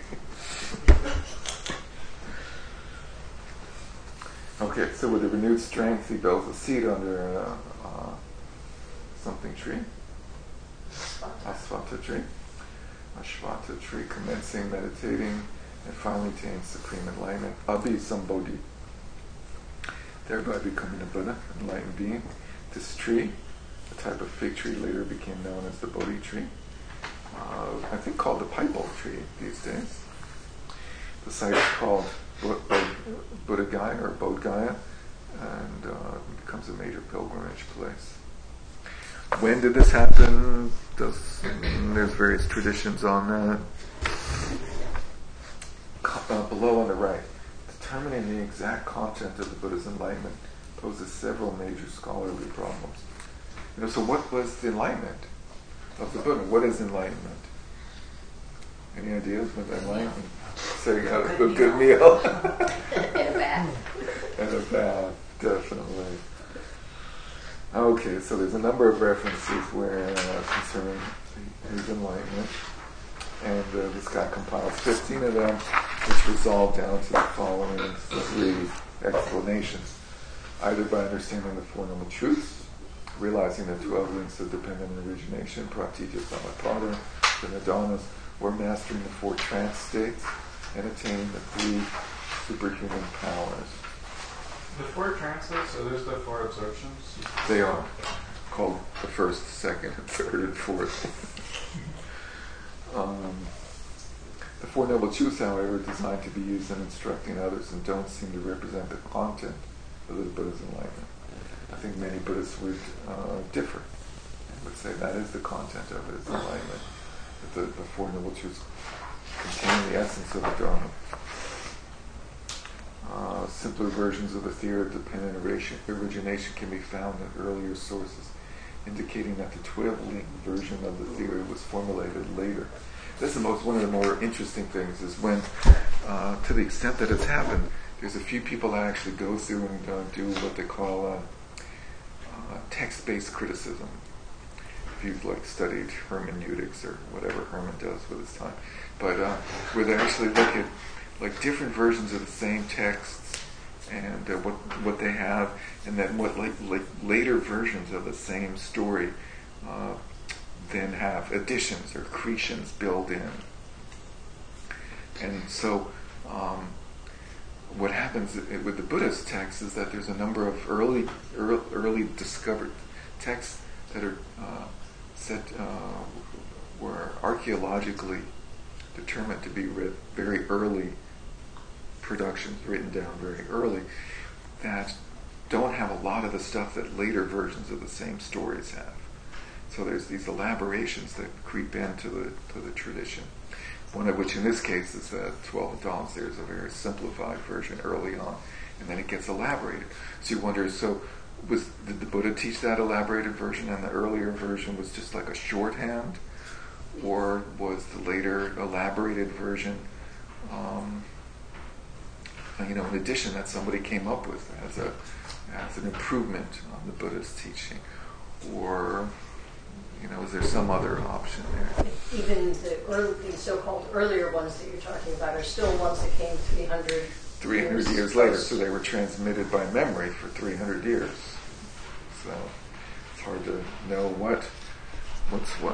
Okay, so with a renewed strength, he builds a seat under uh, uh, something tree, Asvata tree, Ashvata tree, commencing meditating, and finally attains supreme enlightenment, Abhisambodhi, thereby becoming a Buddha, enlightened being. This tree a type of fig tree later became known as the Bodhi tree. Uh, I think called the Pipal tree these days. The site is called Buddha Gaya or Bodh Gaya, and uh, becomes a major pilgrimage place. When did this happen? Does, there's various traditions on that. Uh, below on the right, determining the exact content of the Buddha's enlightenment poses several major scholarly problems. You know, so what was the enlightenment of the Buddha? What is enlightenment? Any ideas what enlightenment? So you got a good, good meal. And a bath. And a bath, definitely. Okay, so there's a number of references where uh, concerning his enlightenment, and uh, this guy compiles fifteen of them, which resolve down to the following three explanations: either by understanding the Four Noble Truths, realizing the twelve links of dependent origination, pratitya samutpada, the nidanas, or mastering the four trance states and attaining the three superhuman powers. The four trances, so there's the four absorptions? They are called the first, second, third, and fourth. um, the Four Noble Truths, however, are designed to be used in instructing others and don't seem to represent the content of the Buddha's enlightenment. I think many Buddhists would uh, differ and would say that is the content of his enlightenment, that the, the Four Noble Truths contain the essence of the Dharma. Uh, simpler versions of the theory of dependent origination can be found in earlier sources, indicating that the twelve-link version of the theory was formulated later. That's the most one of the more interesting things is when, uh, to the extent that it's happened, there's a few people that actually go through and uh, do what they call uh, uh, text-based criticism. If you've like studied hermeneutics or whatever Herman does with his time, but uh, where they actually look at like different versions of the same texts and uh, what what they have, and then what like, like later versions of the same story uh, then have additions or accretions built in. And so um, what happens with the Buddhist texts is that there's a number of early early, early discovered texts that are uh, set uh, were archaeologically determined to be read very early productions, written down very early, that don't have a lot of the stuff that later versions of the same stories have. So there's these elaborations that creep into the to the tradition. One of which in this case is the twelve Adams. There's a very simplified version early on, and then it gets elaborated. So you wonder, so was did the Buddha teach that elaborated version and the earlier version was just like a shorthand? Or was the later elaborated version um, you know, in addition that somebody came up with as a as an improvement on the Buddha's teaching? Or, you know, is there some other option there? Even the, early, the so-called earlier ones that you're talking about are still ones that came three hundred three hundred years, years later, so they were transmitted by memory for three hundred years. So it's hard to know what what's what.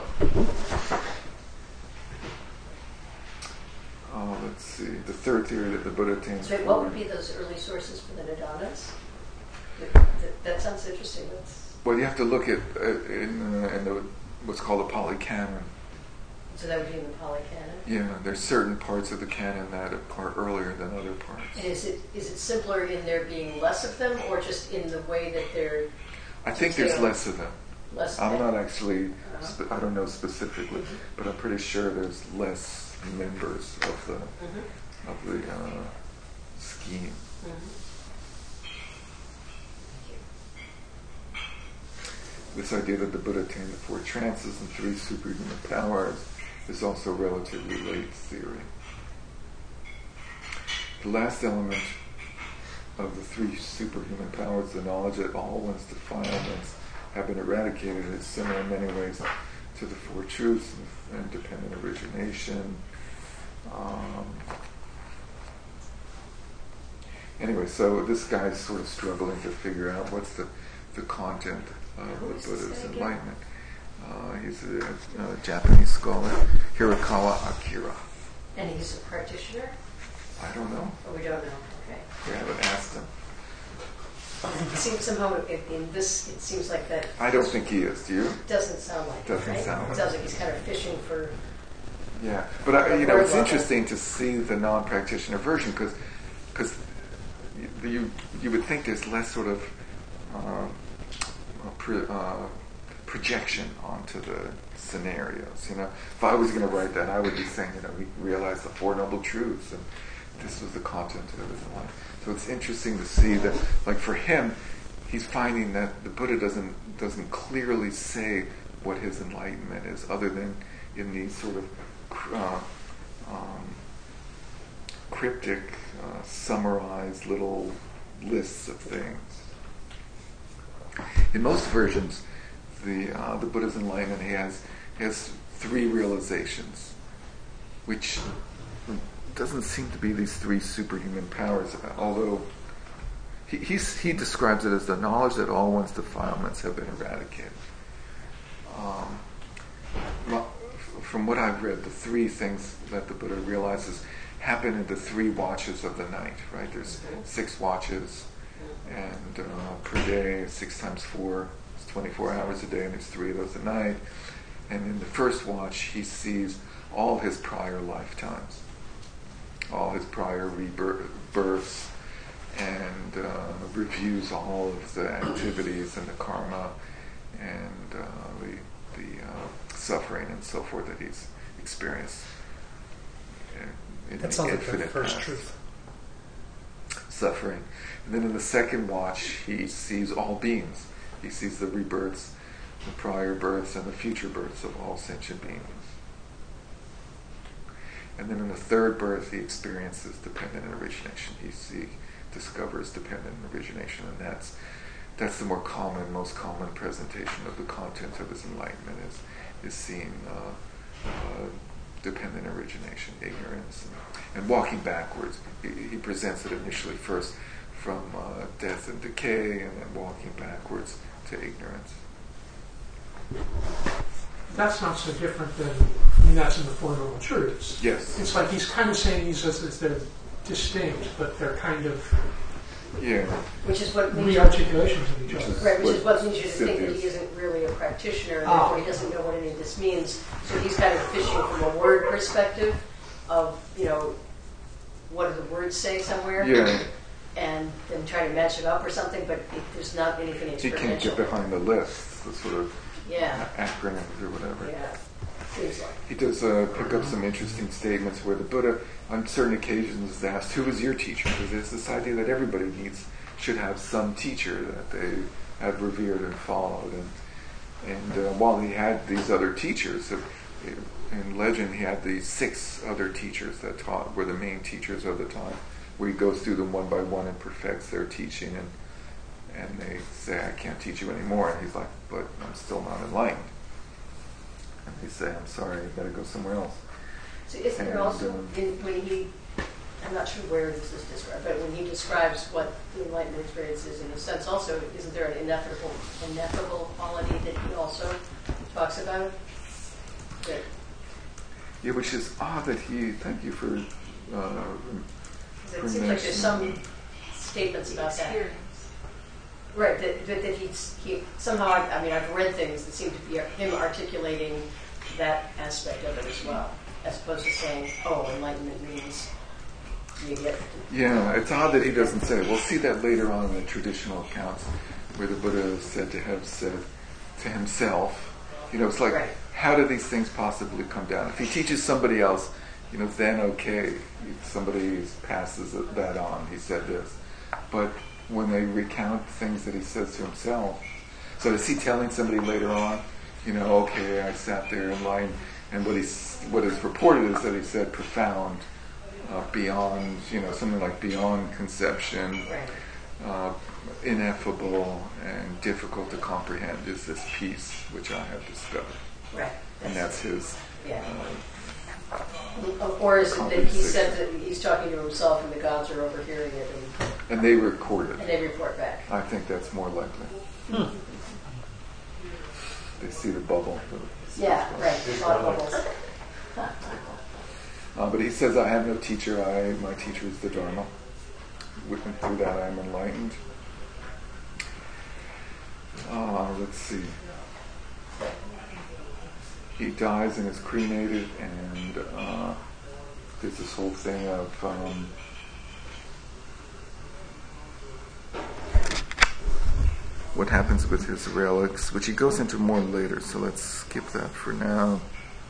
Oh, let's see. The third theory that the Buddha attains. So what would be those early sources for the Nidanas? That, that sounds interesting. That's well, you have to look at uh, in, uh, in the, what's called a Pali Canon. So that would be in the Pali Canon? Yeah, there's certain parts of the canon that are earlier than other parts. And is it is it simpler in there being less of them, or just in the way that they're I think detailed? There's less of them. Less of I'm them? not actually, Uh-huh. spe- I don't know specifically, Mm-hmm. but I'm pretty sure there's less members of the Mm-hmm. of the uh, scheme. Mm-hmm. This idea that the Buddha attained the four trances and three superhuman powers is also relatively late theory. The last element of the three superhuman powers, the knowledge that all one's defilements have been eradicated, is similar in many ways to the four truths and, and dependent origination. Um, anyway, so this guy's sort of struggling to figure out what's the, the content of Who the is this Buddha's guy again? enlightenment. Uh, he's a, a Japanese scholar, Hirakawa Akira. And he's a practitioner? I don't know. Or we don't know? Okay. We haven't asked him. It seems somehow in, in this, it seems like that I don't think he is. Do you? doesn't sound like Doesn't it, right? sound It like sounds like he's kind of fishing for. Yeah, but I, you know, Word it's level. interesting to see the non-practitioner version because because you, you you would think there's less sort of uh, pro, uh, projection onto the scenarios. You know, if I was going to write that, I would be saying, you know, we realized the Four Noble Truths, and this was the content of his life. So it's interesting to see that, like for him, he's finding that the Buddha doesn't doesn't clearly say what his enlightenment is, other than in these sort of uh, um, cryptic, uh, summarized little lists of things. In most versions, the uh, the Buddha's enlightenment, he has he has three realizations, which doesn't seem to be these three superhuman powers, although he he's, he describes it as the knowledge that all one's defilements have been eradicated. Um, well, from what I've read, the three things that the Buddha realizes happen in the three watches of the night, right? There's six watches, and uh, per day, six times four, it's twenty-four hours a day, and there's three of those at night. And in the first watch, he sees all his prior lifetimes, all his prior rebirths, and uh, reviews all of the activities and the karma and uh, the the uh, suffering and so forth that he's experienced. In That the sounds like the infinite first past. truth. Suffering. And then in the second watch, he sees all beings. He sees the rebirths, the prior births, and the future births of all sentient beings. And then in the third birth, he experiences dependent origination. He see, discovers dependent origination, and that's that's the more common, most common presentation of the content of his enlightenment is is seeing uh, uh, dependent origination, ignorance, and, and walking backwards. He, he presents it initially first from uh, death and decay, and then walking backwards to ignorance. That's not so different than, I mean, that's in the Four Noble Truths. Yes. It's like he's kind of saying these as, as they're distinct, but they're kind of Yeah. Which is what leads you, re-articulations of each other. right, which is what leads you to think that Scythians. he isn't really a practitioner, and Ah. therefore he doesn't know what any of this means. So he's kind of fishing from a word perspective of, you know, what do the words say somewhere? Yeah. And then try to match it up or something, but it, there's not anything He experiential. can't get behind the lists, the sort of Yeah, acronyms or whatever. yeah. Seems like. He does uh, pick up some interesting statements where the Buddha, on certain occasions, is asked, "Who was your teacher?" Because there's this idea that everybody needs should have some teacher that they have revered and followed. And and uh, while he had these other teachers, uh, in legend he had these six other teachers that taught were the main teachers of the time, where he goes through them one by one and perfects their teaching, and and they say, "I can't teach you anymore," and he's like, "But I'm still not enlightened." And they say, "I'm sorry, you better go somewhere else." So isn't there And, also, um, in, when he, I'm not sure where this is described, but when he describes what the enlightenment experience is, in a sense also, isn't there an ineffable, ineffable quality that he also talks about? That, Yeah, which is odd that he, thank you for, uh, 'cause it seems like there's some statements about that. Right, that, that, that he's, he, somehow, I, I mean, I've read things that seem to be him articulating that aspect of it as well, as opposed to saying, oh, enlightenment means you get... yeah, it's odd that he doesn't say it. We'll see that later on in the traditional accounts where the Buddha is said to have said to himself, you know, it's like, Right. how do these things possibly come down? If he teaches somebody else, you know, then okay, if somebody passes that on, he said this. But when they recount things that he says to himself, so is he telling somebody later on, you know, okay, I sat there in line, and what he's, what is reported is that he said profound, uh, beyond, you know, something like beyond conception, Right. uh, ineffable and difficult to comprehend is this peace which I have discovered. Right. And that's his, Yeah. uh, Or is it that he said that he's talking to himself and the gods are overhearing it and, and they record and it. they report back? I think that's more likely. Hmm. They see the bubble. Yeah, right. A lot of bubbles. Uh, but he says, I have no teacher. I my teacher is the Dharma. With and through that I am enlightened. Uh, let's see. He dies and is cremated, and uh, there's this whole thing of um, what happens with his relics, which he goes into more later, so let's skip that for now.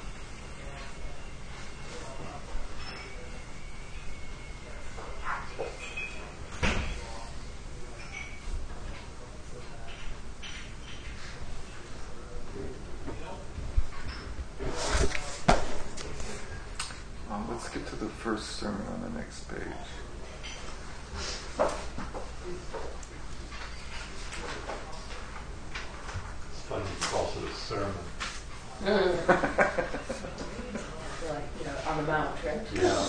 Um, let's get to the first sermon on the next page. Funny, he calls it a sermon. Like, you know, on the mount, right? Yeah.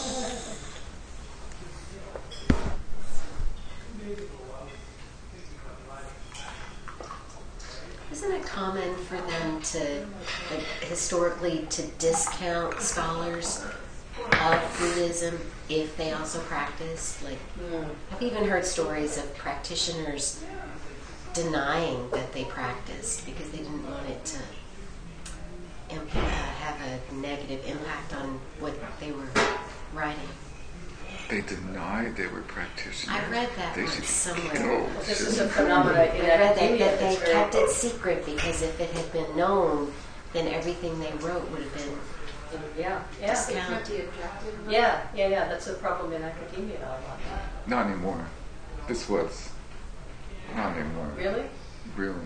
Isn't it common for them to, like, historically, to discount scholars of Buddhism if they also practice? Like, Mm. I've even heard stories of practitioners denying that they practiced because they didn't want it to imp- uh, have a negative impact on what they were writing. They denied they were practitioners. I read that They once should somewhere. kill. This is a phenomenon in I read that, academia that they that's very kept it secret because if it had been known, then everything they wrote would have been Yeah, yeah. discounted. Yeah, yeah, yeah. That's a problem in academia a lot. Not anymore. This was. Not anymore. Really? Really.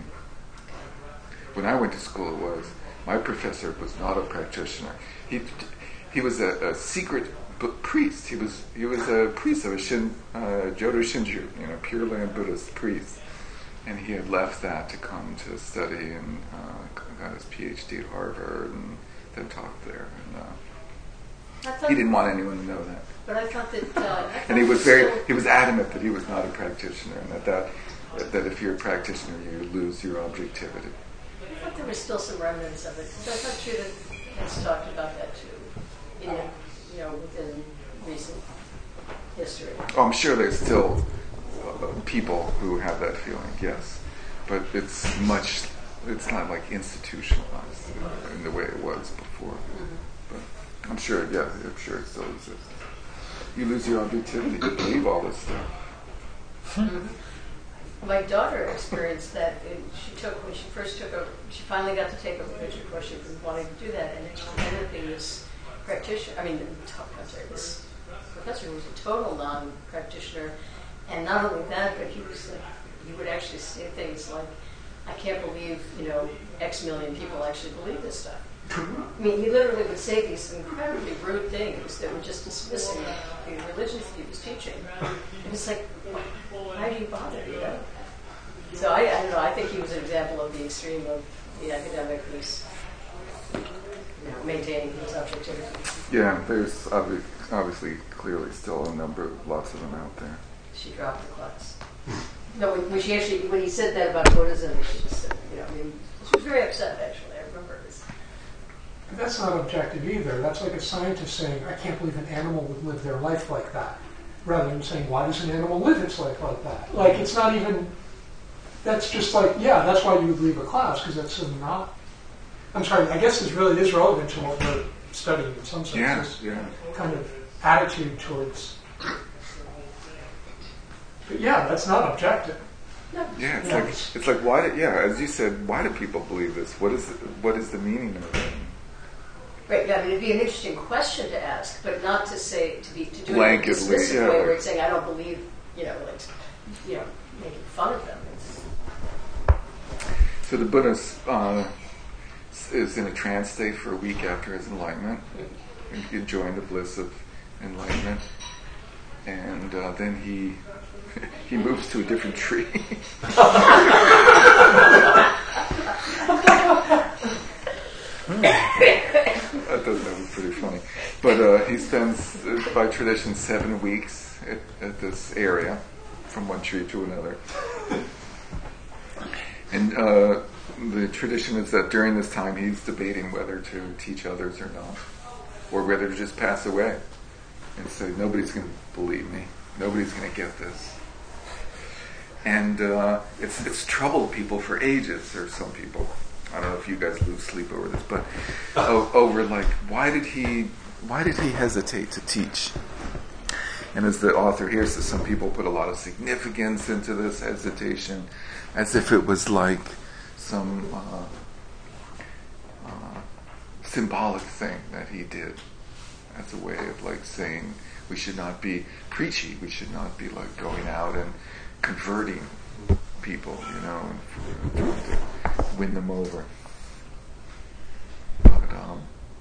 When I went to school, it was. My professor was not a practitioner. He he was a, a secret b- priest. He was he was a priest of a Shin, uh, Jodo Shinju, you know, Pure Land Buddhist priest. And he had left that to come to study and uh, got his P H D at Harvard and then taught there. And uh, I thought, he didn't want anyone to know that. But I thought that. Uh, I thought And he was still- very he was adamant that he was not a practitioner, and that that, that if you're a practitioner, you lose your objectivity. I thought there was still some remnants of it. Because I thought Judith has talked about that too, in the, you know, within recent history. Oh, I'm sure there's still uh, people who have that feeling, yes, but it's much. It's not like institutionalized in the way it was before. Mm-hmm. But I'm sure, yeah, I'm sure it still exists. You lose your objectivity to believe all this stuff. Mm-hmm. My daughter experienced that. It, she took when she first took a. She finally got to take a religion course. She was wanting to do that, and it ended up being this practitioner. I mean, I'm sorry, this professor who was a total non-practitioner, and not only that, but he was like, he would actually say things like, "I can't believe, you know, X million people actually believe this stuff." I mean, he literally would say these incredibly rude things that were just dismissing the religion that he was teaching. And it's like, why do you bother, you know? So I, I don't know, I think he was an example of the extreme of the academic who's, you know, maintaining his objectivity. Yeah, there's obvi- obviously, clearly still a number, lots of them out there. She dropped the class. No, when, when she actually, when he said that about Buddhism, she just said, you know, I mean, she was very upset, actually. I remember this. But that's not objective either. That's like a scientist saying, I can't believe an animal would live their life like that. Rather than saying, why does an animal live its life like that? Like, it's not even, that's just like, yeah, that's why you would leave a class, because that's so not, I'm sorry, I guess this really is relevant to what we're studying in some sense. Yeah, this yeah. kind of attitude towards, but yeah, that's not objective. No. Yeah, it's Yeah. like it's like why? Do, yeah, as you said, why do people believe this? What is what is the meaning of it? Right, yeah, I mean, it'd be an interesting question to ask, but not to say, to be, to do it in a Blanketly, dismissive yeah, way like- where it's saying, I don't believe, you know, like, you know, making fun of them. It's, So the Buddha uh, is in a trance state for a week after his enlightenment, enjoying the bliss of enlightenment, and uh, then he he moves to a different tree. I thought that was pretty funny. But uh, he spends, uh, by tradition, seven weeks at, at this area, from one tree to another. And uh, the tradition is that during this time he's debating whether to teach others or not, or whether to just pass away and say, nobody's going to believe me, nobody's going to get this. And uh, it's it's troubled people for ages. There's some people, I don't know if you guys lose sleep over this, but o- over like, why did he why did he hesitate to teach? And as the author here says, some people put a lot of significance into this hesitation, as if it was like some uh, uh, symbolic thing that he did, as a way of like saying we should not be preachy, we should not be like going out and converting people, you know, and trying to win them over. But um,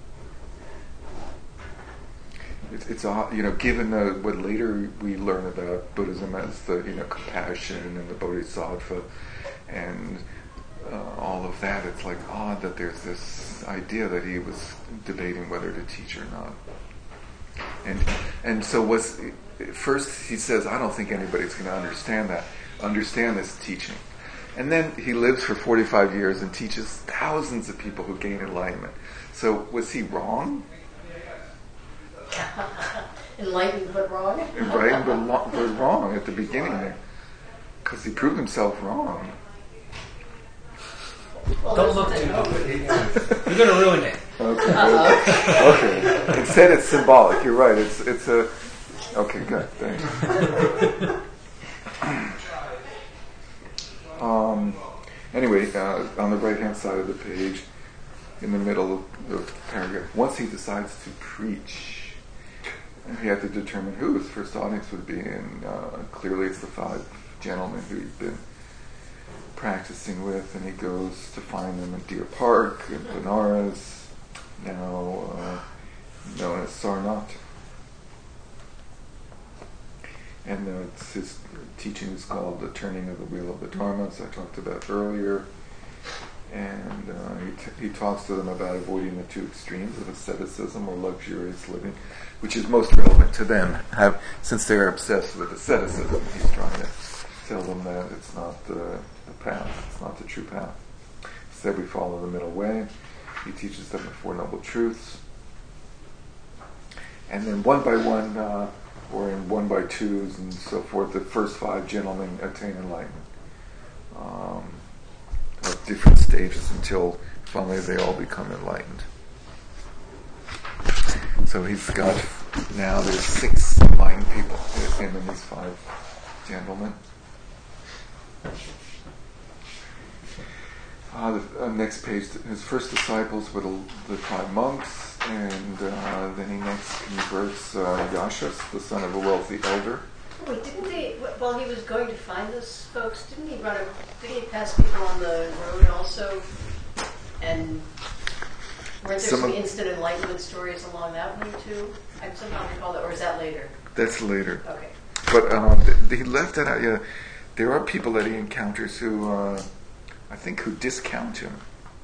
it's, it's all, you know, given the, what later we learn about Buddhism as the, you know, compassion and the Bodhisattva and uh, all of that, it's like odd that there's this idea that he was debating whether to teach or not. And and so was first he says, I don't think anybody's going to understand that, understand this teaching. And then he lives for forty-five years and teaches thousands of people who gain enlightenment. So was he wrong? Enlightened but wrong? Enlightened but, lo- but wrong at the beginning, because he proved himself wrong. Well, Don't look too good. You're going to ruin it. Okay. Okay. Instead, it's symbolic. You're right. It's it's a. Okay. Good. Thanks. um. Anyway, uh, on the right-hand side of the page, in the middle of the paragraph, once he decides to preach, he had to determine who his first audience would be, and uh, clearly it's the five gentlemen who he'd been practicing with, and he goes to find them in Deer Park in Benares, now uh, known as Sarnath. And uh, it's his teaching is called The Turning of the Wheel of the Dharma, as I talked about earlier. And uh, he, t- he talks to them about avoiding the two extremes of asceticism or luxurious living, which is most relevant to them, have, since they're obsessed with asceticism. He's trying to tell them that it's not the, the path, it's not the true path. Instead, we follow the middle way. He teaches them the Four Noble Truths. And then one by one, uh, or in one by twos and so forth, the first five gentlemen attain enlightenment. Um, at different stages until finally they all become enlightened. So he's got, now there's six enlightened people, him and these five gentlemen. Uh, the uh, next page, his first disciples were the, the five monks, and uh, then he next converts uh, Yashas, the son of a wealthy elder. Wait, didn't they, while he was going to find those folks, didn't he run a, didn't he pass people on the road also? And weren't there some, some instant enlightenment stories along that way too? I somehow recall that, or is that later? That's later. Okay. But um, th- he left it out, yeah. There are people that he encounters who, uh, I think, who discount him.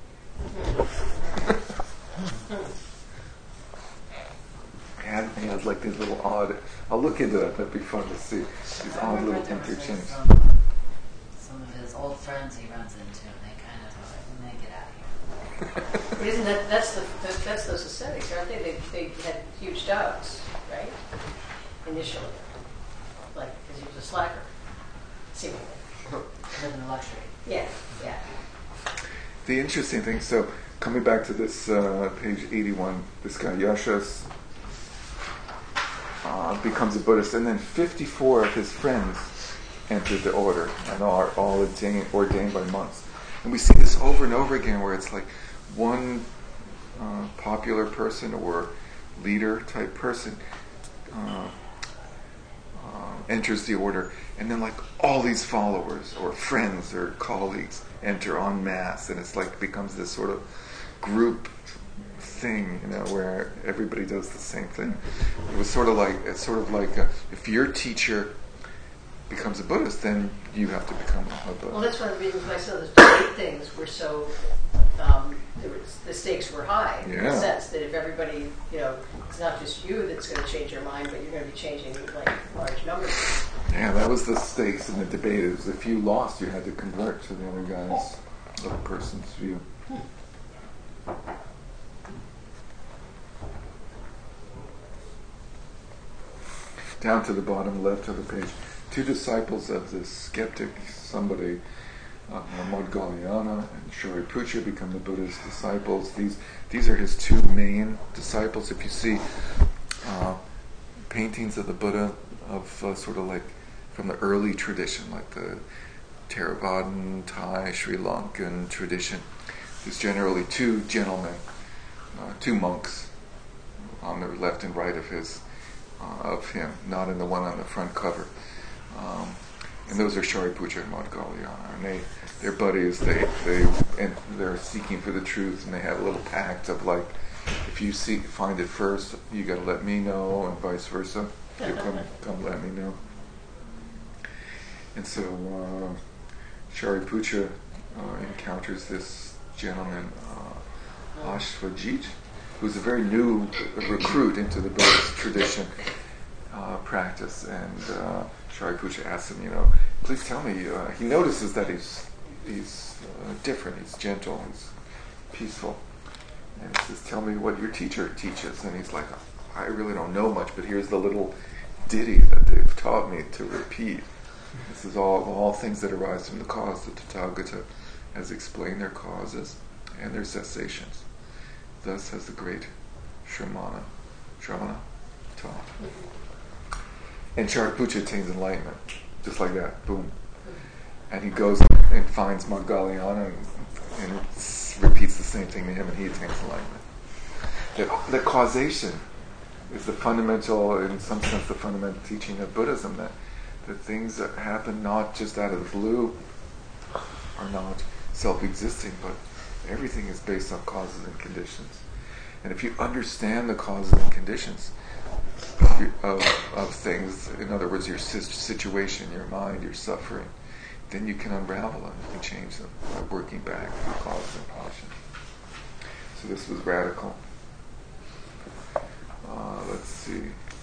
And he has like these little odd, I'll look into that, that'd be fun to see. These I odd remember little there was interchanges. Some, some of his old friends he runs into, and they kind of are like, we may get out of here. But isn't that, that's the, that, that's those ascetics, aren't they? They, they had huge doubts, right? Initially. Like, because he was a slacker, seemingly. Living in luxury. Yeah, yeah. The interesting thing, so coming back to this uh, page eighty-one, this guy Yashas uh, becomes a Buddhist, and then fifty-four of his friends entered the order and are all ordained, ordained by monks. And we see this over and over again, where it's like one uh, popular person or leader type person uh, uh, enters the order, and then like all these followers or friends or colleagues enter en masse, and it's like becomes this sort of group thing, you know, where everybody does the same thing. It was sort of like it's sort of like a, if your teacher becomes a Buddhist, then you have to become a Buddhist. Well, that's one of the reasons why some of those debate things were so, um, there was, the stakes were high, in Yeah. the sense that if everybody, you know, it's not just you that's going to change your mind, but you're going to be changing, like, large numbers. Yeah, that was the stakes in the debate. It was if you lost, you had to convert to the other guy's, other person's view. Down to the bottom left of the page. two disciples of this skeptic, somebody, uh, Maudgalyana and Shariputra, become the Buddha's disciples. These these are his two main disciples. If you see uh, paintings of the Buddha of uh, sort of like from the early tradition, like the Theravadan, Thai, Sri Lankan tradition, there's generally two gentlemen, uh, two monks on the left and right of his uh, of him, not in the one on the front cover. Um, and those are Shariputra and Maudgalyana, and they they're buddies. They they and they're seeking for the truth, and they have a little pact of like, if you seek find it first, you got to let me know, and vice versa. You come come let me know. And so uh, Shariputra uh, encounters this gentleman, uh, Ashvajit, who's a very new recruit into the Buddhist tradition uh, practice, and uh, Shariputra asks him, you know, please tell me. Uh, he notices that he's he's uh, different. He's gentle. He's peaceful, and he says, "Tell me what your teacher teaches." And he's like, "I really don't know much, but here's the little ditty that they've taught me to repeat. This is all all things that arise from the cause. The Tathagata has explained their causes and their cessations. Thus has the great Shramana, Shramana taught." And Shariputra attains enlightenment, just like that, boom. And he goes and finds Maudgalyana and, and repeats the same thing to him, and he attains enlightenment. The, the causation is the fundamental, in some sense, the fundamental teaching of Buddhism, that the things that happen not just out of the blue are not self-existing, but everything is based on causes and conditions. And if you understand the causes and conditions of, of things, in other words, your situation, your mind, your suffering, then you can unravel them, you can change them by working back through causes and conditions. So this was radical. Uh, let's see.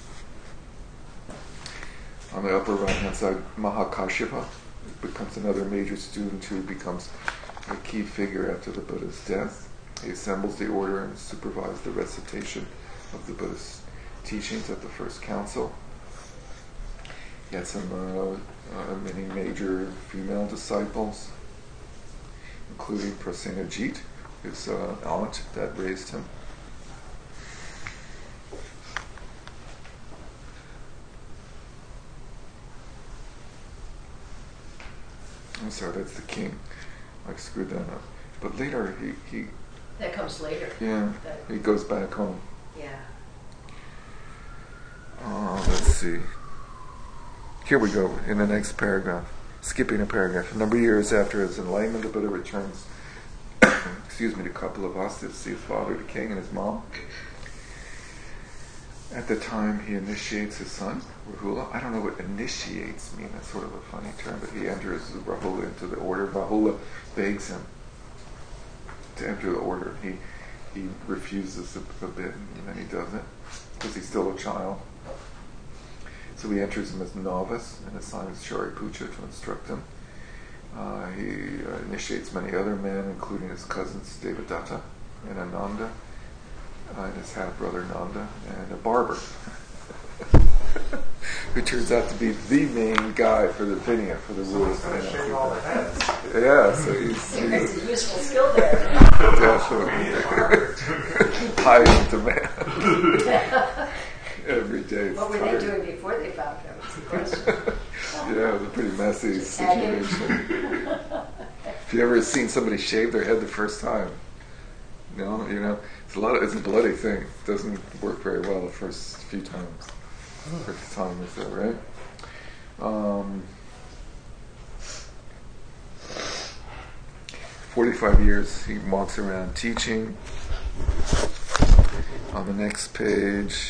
On the upper right-hand side, Mahakashyapa becomes another major student who becomes a key figure after the Buddha's death. He assembles the order and supervises the recitation of the Buddha's teachings at the first council. He had some uh, uh, many major female disciples, including Prasenajit, his uh, aunt that raised him. I'm sorry, that's the king. I screwed that up. But later, he... he that comes later. Yeah, that, he goes back home. Yeah. Uh, let's see. Here we go, in the next paragraph. Skipping a paragraph. A number of years after his enlightenment, the Buddha returns excuse me, to Kapilavastu to see his father, the king, and his mom. At the time, he initiates his son, Rahula. I don't know what initiates mean. That's sort of a funny term, but he enters Rahula into the order. Rahula begs him to enter the order. He he refuses a, a bit, and then he doesn't, because he's still a child. So he enters him as a novice and assigns Shariputra to instruct him. Uh, he uh, initiates many other men, including his cousins Devadatta and Ananda, uh, and his half-brother Nanda, and a barber, who turns out to be the main guy for the Vinaya, for the rules. So he's shave all the heads. Yeah, so he's... He makes he's a useful skill there. definitely high in demand. Every day. What were they doing before they found him? That's the question. Yeah, it was a pretty messy Just tagging. situation. If you ever seen somebody shave their head the first time, no, you know, it's a lot. Of, it's a bloody thing. It doesn't work very well the first few times. First time or so, right? Um, Forty-five years he walks around teaching. On the next page,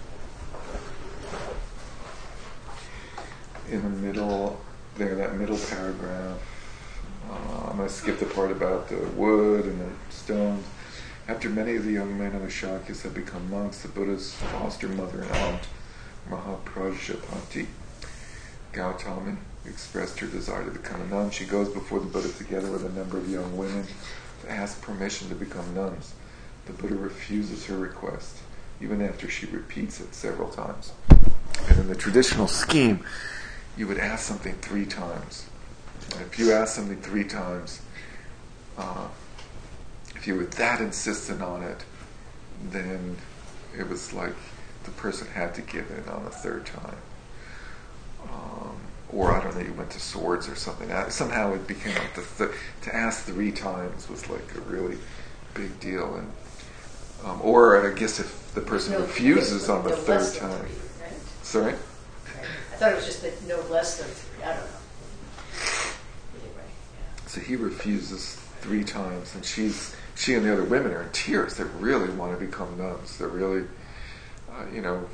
in the middle, there, that middle paragraph, uh, I'm going to skip the part about the wood and the stones. After many of the young men of the Shakyas had become monks, the Buddha's foster mother and aunt, Mahaprajapati Gautami, expressed her desire to become a nun. She goes before the Buddha together with a number of young women to ask permission to become nuns. The Buddha refuses her request, even after she repeats it several times. And in the traditional scheme, you would ask something three times. And if you asked something three times, uh, if you were that insistent on it, then it was like the person had to give in on the third time. Um, or I don't know, you went to swords or something. Somehow it became like the th- to ask three times was like a really big deal. And um, or I guess if the person no, refuses on the no third less than time. Three, right? Sorry? Right. I thought it was just that no less than three. I don't know. Anyway, yeah. So he refuses three times, and she's she and the other women are in tears. They really want to become nuns. They're really, uh, you know,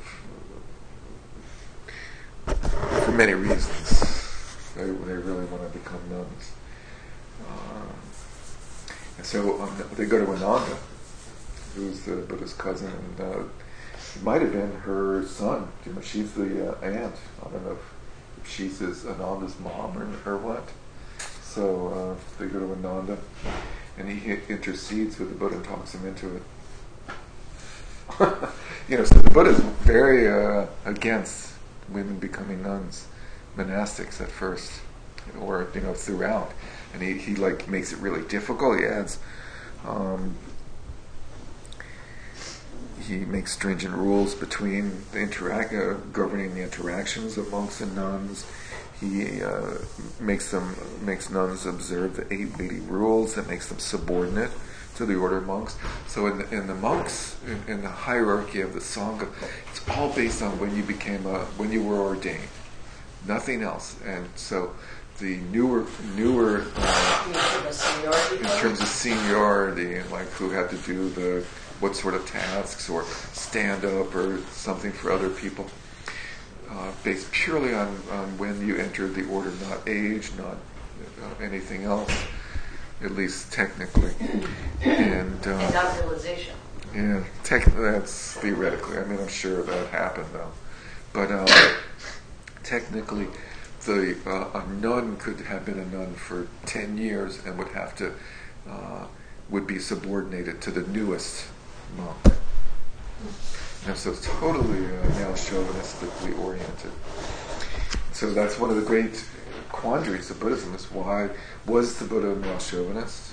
f- for many reasons, they they really want to become nuns. Um, and so um, they go to Ananda, who's the Buddha's cousin, and uh, it might have been her son. You know, she's the uh, aunt. I don't know if, if she's his Ananda's mom or, or what. So uh, they go to Ananda, and he intercedes with the Buddha and talks him into it. You know, so the Buddha is very uh, against women becoming nuns, monastics at first, or you know throughout, and he, he like makes it really difficult. He adds, um, he makes stringent rules between the interact uh, governing the interactions of monks and nuns. He uh, makes them makes nuns observe the eight weighty rules that makes them subordinate to the order of monks. So in the, in the monks, in, in the hierarchy of the Sangha, it's all based on when you became a when you were ordained, nothing else. And so the newer newer uh, In terms of seniority, in terms of seniority, and like who had to do the what sort of tasks or stand up or something for other people. Uh, based purely on, on when you entered the order, not age, not uh, anything else, at least technically. And, uh, and not realization. Yeah, tech, that's theoretically. I mean, I'm sure that happened though. But uh, technically, the uh, a nun could have been a nun for ten years and would have to uh, would be subordinated to the newest monk. And so it's totally uh, now chauvinistically oriented. So that's one of the great quandaries of Buddhism is why was the Buddha a male chauvinist?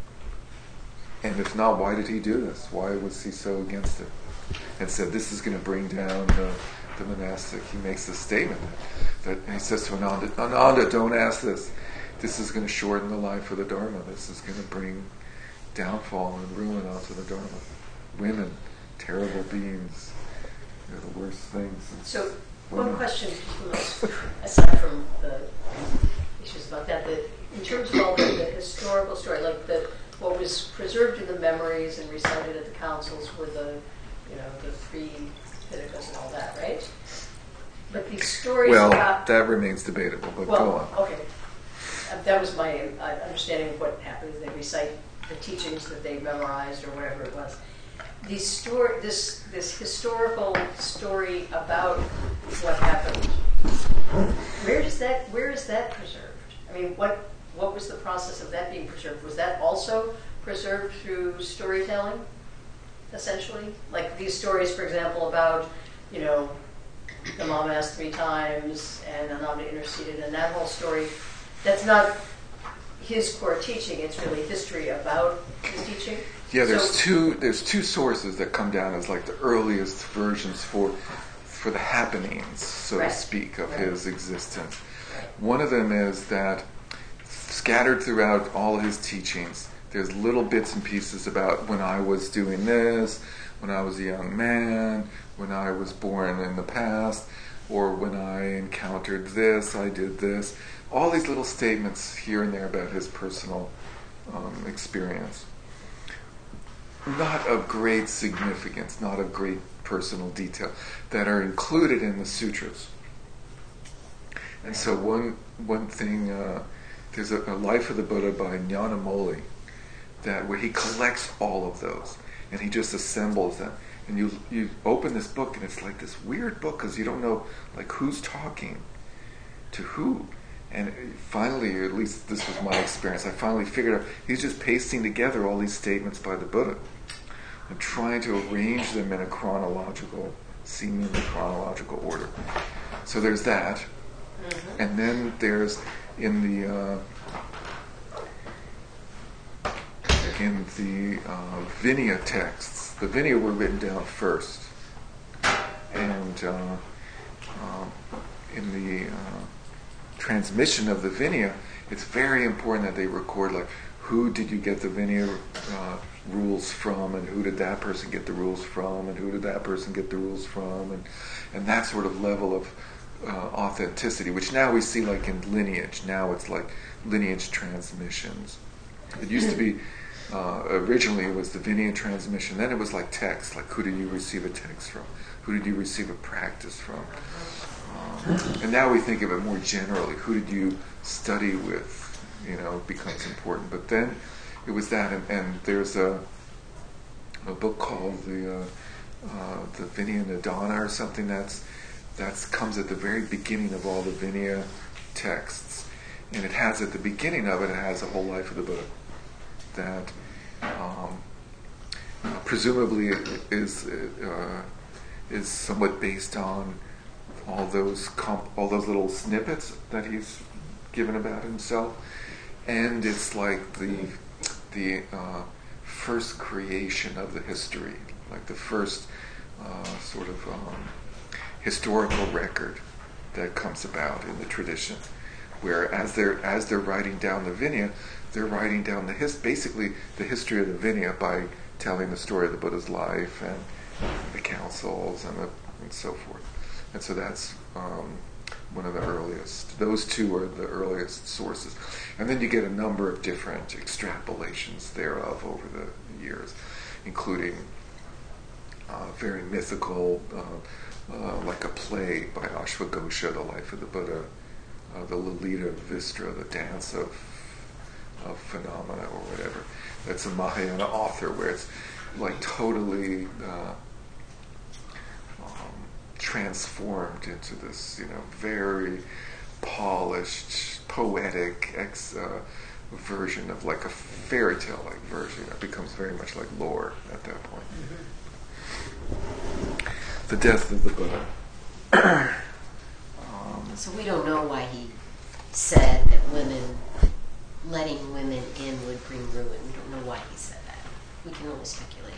And if not, why did he do this? Why was he so against it? And said this is going to bring down the, the monastic. He makes this statement that, and he says to Ananda, Ananda, don't ask this. This is going to shorten the life of the Dharma. This is going to bring downfall and ruin onto the Dharma. Women, terrible beings, they're the worst things. So, women. one question, aside from the issues about that, that in terms of all the, the historical story, like the what was preserved in the memories and recited at the councils were the, you know, the three Pitakas and all that, right? But these stories well, about... that remains debatable, but well, go on. Okay. Uh, that was my uh, understanding of what happened. They recite the teachings that they memorized or whatever it was. These story, this this historical story about what happened. Where is that? Where is that preserved? I mean, what what was the process of that being preserved? Was that also preserved through storytelling, essentially? Like these stories, for example, about you know, the mom asked three times and Ananda interceded, and that whole story. That's not his core teaching. It's really history about his teaching. Yeah, there's so, two there's two sources that come down as like the earliest versions for for the happenings, so right. to speak, of right. his existence. Right. One of them is that scattered throughout all his teachings, there's little bits and pieces about when I was doing this, when I was a young man, when I was born in the past, or when I encountered this, I did this. All these little statements here and there about his personal um, experience. Not of great significance, not of great personal detail, that are included in the sutras. And so one one thing, uh, there's a, a Life of the Buddha by Nyanamoli, that where he collects all of those, and he just assembles them. And you you open this book, and it's like this weird book, because you don't know like who's talking to who. And finally, or at least this was my experience, I finally figured out he's just pasting together all these statements by the Buddha and trying to arrange them in a chronological, seemingly chronological order. So there's that. Mm-hmm. And then there's in the uh, in the uh, Vinaya texts, the Vinaya were written down first, and uh, um, in the uh, transmission of the Vinaya, it's very important that they record, like, who did you get the Vinaya uh, rules from, and who did that person get the rules from, and who did that person get the rules from, and and that sort of level of uh, authenticity, which now we see like in lineage. Now it's like lineage transmissions. It used to be, uh, originally it was the Vinaya transmission, then it was like text, like who did you receive a text from? Who did you receive a practice from? Um, and now we think of it more generally. Who did you study with? You know, becomes important. But then it was that, and, and there's a a book called the uh, uh, the Vinaya Nidana or something that's that's comes at the very beginning of all the Vinaya texts, and it has at the beginning of it, it has a whole life of the Buddha that um, presumably is uh, is somewhat based on all those comp- all those little snippets that he's given about himself, and it's like the the uh, first creation of the history, like the first uh, sort of um, historical record that comes about in the tradition, where as they're as they're writing down the Vinaya, they're writing down the his basically the history of the Vinaya by telling the story of the Buddha's life and the councils and the, and so forth. And so that's um, one of the earliest. Those two are the earliest sources. And then you get a number of different extrapolations thereof over the years, including uh, very mythical, uh, uh, like a play by Ashwagosha, The Life of the Buddha, uh, the Lalita Vistra, the dance of, of phenomena or whatever. That's a Mahayana author where it's like totally uh, um, transformed into this, you know, very polished, poetic ex, uh, version of like a fairy tale-like version. It becomes very much like lore at that point. Mm-hmm. The death of the Buddha. um, So we don't know why he said that women, letting women in would bring ruin. We don't know why he said that. We can only speculate.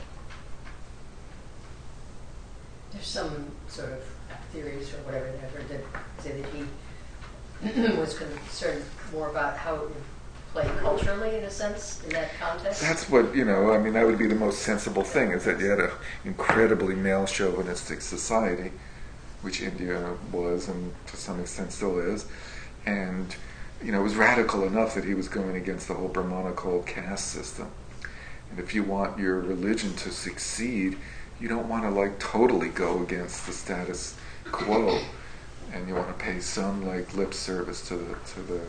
There's some sort of theories or whatever that I've heard that say that he was concerned more about how it would play culturally, in a sense, in that context. That's what, you know, I mean, that would be the most sensible thing, is that you had an incredibly male chauvinistic society, which India was and to some extent still is, and, you know, it was radical enough that he was going against the whole Brahmanical caste system. And if you want your religion to succeed, you don't want to, like, totally go against the status quo, and you want to pay some, like, lip service to the to the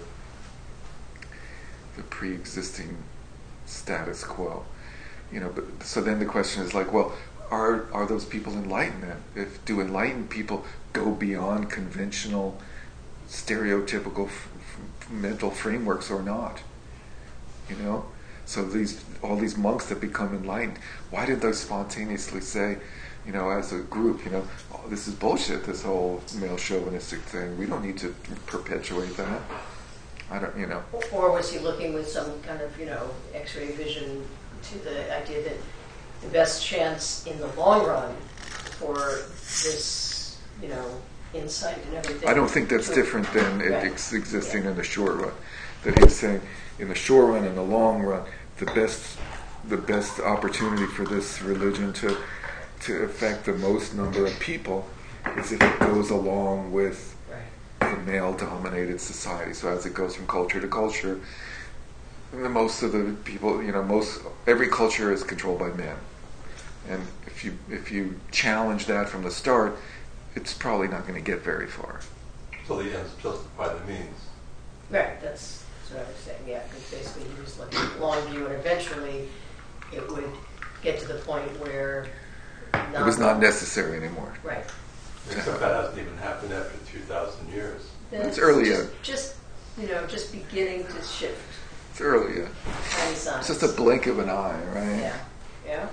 the pre-existing status quo, you know. But so then the question is like, well, are are those people enlightened then? If do enlightened people go beyond conventional, stereotypical f- f- mental frameworks or not? You know. So these all these monks that become enlightened, why did they spontaneously say, you know, as a group, you know, oh, this is bullshit, this whole male chauvinistic thing. We don't need to perpetuate that. I don't, you know. Or was he looking with some kind of, you know, X-ray vision to the idea that the best chance in the long run for this, you know, insight and everything? I don't think that's different than it right. ex- existing yeah. in the short run. That he's saying, in the short run and the long run, the best, the best opportunity for this religion to to affect the most number of people is if it goes along with the male-dominated society. So as it goes from culture to culture, the most of the people, you know, most every culture is controlled by men, and if you if you challenge that from the start, it's probably not going to get very far. So the ends justify the means. Right, that's, that's what I was saying, yeah, because basically he was looking at long view, and eventually it would get to the point where It was not necessary anymore. Right. Except that hasn't even happened after two thousand years. It's early just, yet. Just, you know, just beginning to shift. It's early yet. Tiny signs. It's just a blink of an eye, right? Yeah. Yeah.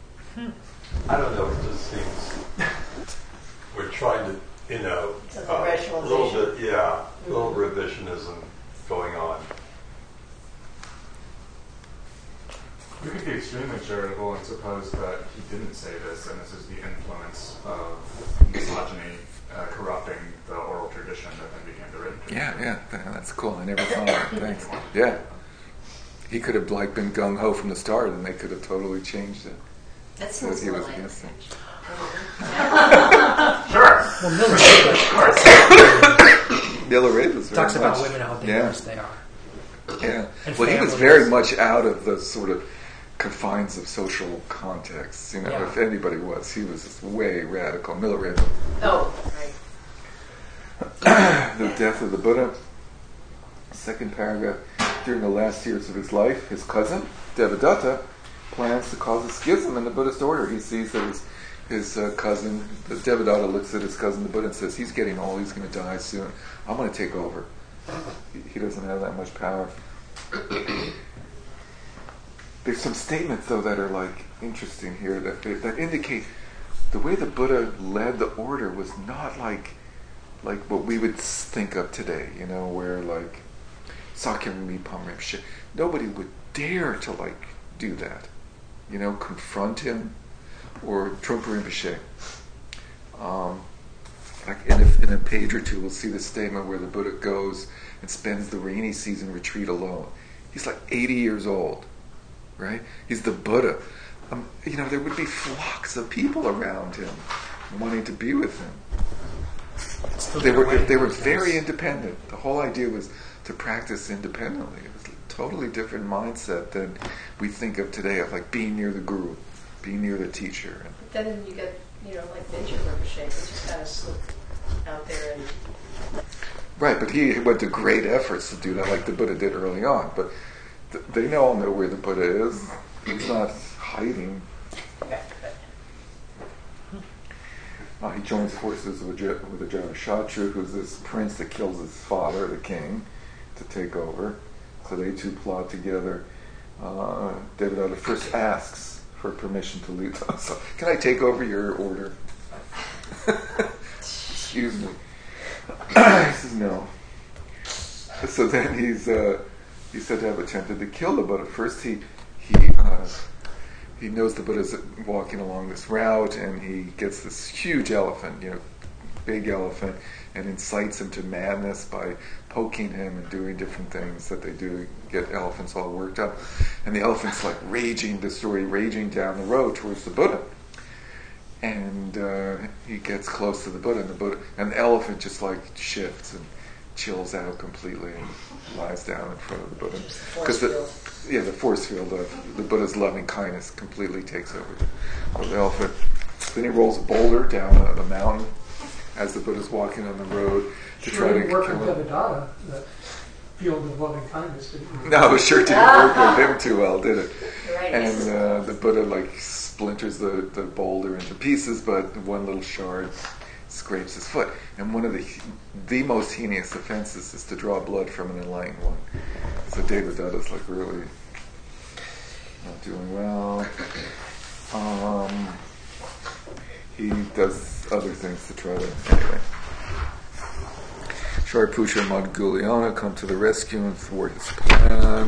I don't know, it just seems we're trying to, you know, Some uh, a little rationalization. bit, yeah, suppose that he didn't say this, and this is the influence of misogyny uh, corrupting the oral tradition that then became the written tradition. Yeah, yeah, that's cool. I never thought of it. Thanks. Yeah. He could have like been gung-ho from the start, and they could have totally changed it. That So sounds he more was like against it. Sure. Well, Miller Davis Miller Davis very talks about much- women how yeah. dangerous they are. Yeah. And Well, he was families. very much out of the sort of confines of social contexts. You know, Yeah. if anybody was, he was just way radical. Miller Davis. Oh, right. The death of the Buddha. Second paragraph. During the last years of his life, his cousin, Devadatta, plans to cause a schism in the Buddhist order. He sees that his, his uh, cousin, the Devadatta looks at his cousin, the Buddha, and says, he's getting old, he's going to die soon. I'm going to take over. He, he doesn't have that much power. There's some statements, though, that are like interesting here that that indicate the way the Buddha led the order was not like like what we would think of today, you know, where like Sakyamuni Pamrimshe, nobody would dare to like do that, you know, confront him, or Trungpa Rinpoche. Um, like in a, in a page or two, we'll see the statement where the Buddha goes and spends the rainy season retreat alone. He's like eighty years old, right? He's the Buddha. Um, you know, there would be flocks of people around him wanting to be with him. They were they were very independent. The whole idea was to practice independently. It was a totally different mindset than we think of today, of like being near the guru, being near the teacher. But then you get, you know, like Mingyur Rinpoche, which just kind of slipped out there and... Right, but he went to great efforts to do that, like the Buddha did early on. But th- they all know where the Buddha is. He's not hiding. Uh, he joins forces with, J- with the Jatashatru, who's this prince that kills his father, the king, to take over. So they two plot together. Uh, Devadatta first asks for permission to lead. So, can I take over your order? Excuse me. He says no. So then he's uh, he's said to have attempted to kill the Buddha. First he he uh, he knows the Buddha's walking along this route, and he gets this huge elephant, you know, big elephant, and incites him to madness by poking him and doing different things that they do to get elephants all worked up. And the elephant's like raging, the story raging down the road towards the Buddha. And uh, he gets close to the Buddha, and the Buddha, and the elephant just like shifts and chills out completely and lies down in front of the Buddha. Because the yeah, the force field of the Buddha's loving kindness completely takes over the, the elephant. Then he rolls a boulder down a, a mountain as the Buddha's walking on the road to Sure try to didn't work kill with him. Devadatta, that field of loving kindness, didn't it? No, it sure didn't work with him too well, did it? Right. And uh, the Buddha like splinters the, the boulder into pieces, but one little shard scrapes his foot. And one of the the most heinous offenses is to draw blood from an enlightened one. So Devadatta's like really not doing well. Um, he does other things to try to anyway. Shariputra and Madhgulyana come to the rescue and thwart his plan.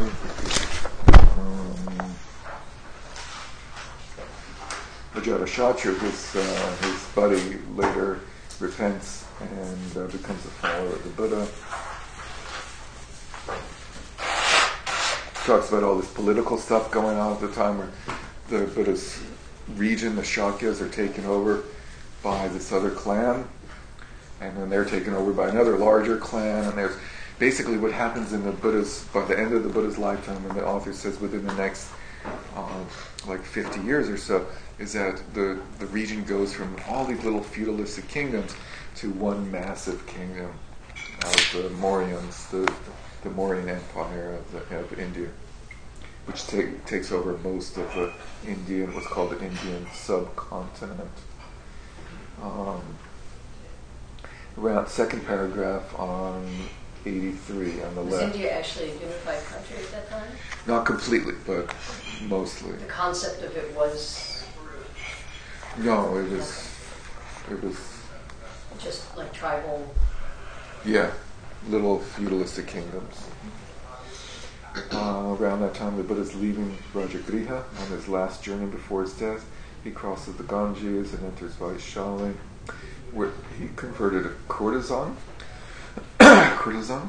Um, Ajatashatru, his, uh, his buddy, later repents and uh, becomes a follower of the Buddha. Talks about all this political stuff going on at the time where the Buddha's region, the Shakyas, are taken over by this other clan, and then they're taken over by another larger clan, and there's basically what happens in the Buddha's, by the end of the Buddha's lifetime, and the author says within the next uh, like fifty years or so, is that the, the region goes from all these little feudalistic kingdoms to one massive kingdom of the Mauryans, the, the Mauryan Empire of, the, of India, which take, takes over most of the Indian, what's called the Indian subcontinent. Um, around second paragraph on eighty-three on the Was left. India actually a unified country at that time? Not completely, but mostly. The concept of it was No, it was, it was, just like tribal. yeah, little feudalistic kingdoms. Uh, around that time, the Buddha is leaving Rajagriha on his last journey before his death. He crosses the Ganges and enters Vaishali, where he converted a courtesan, courtesan,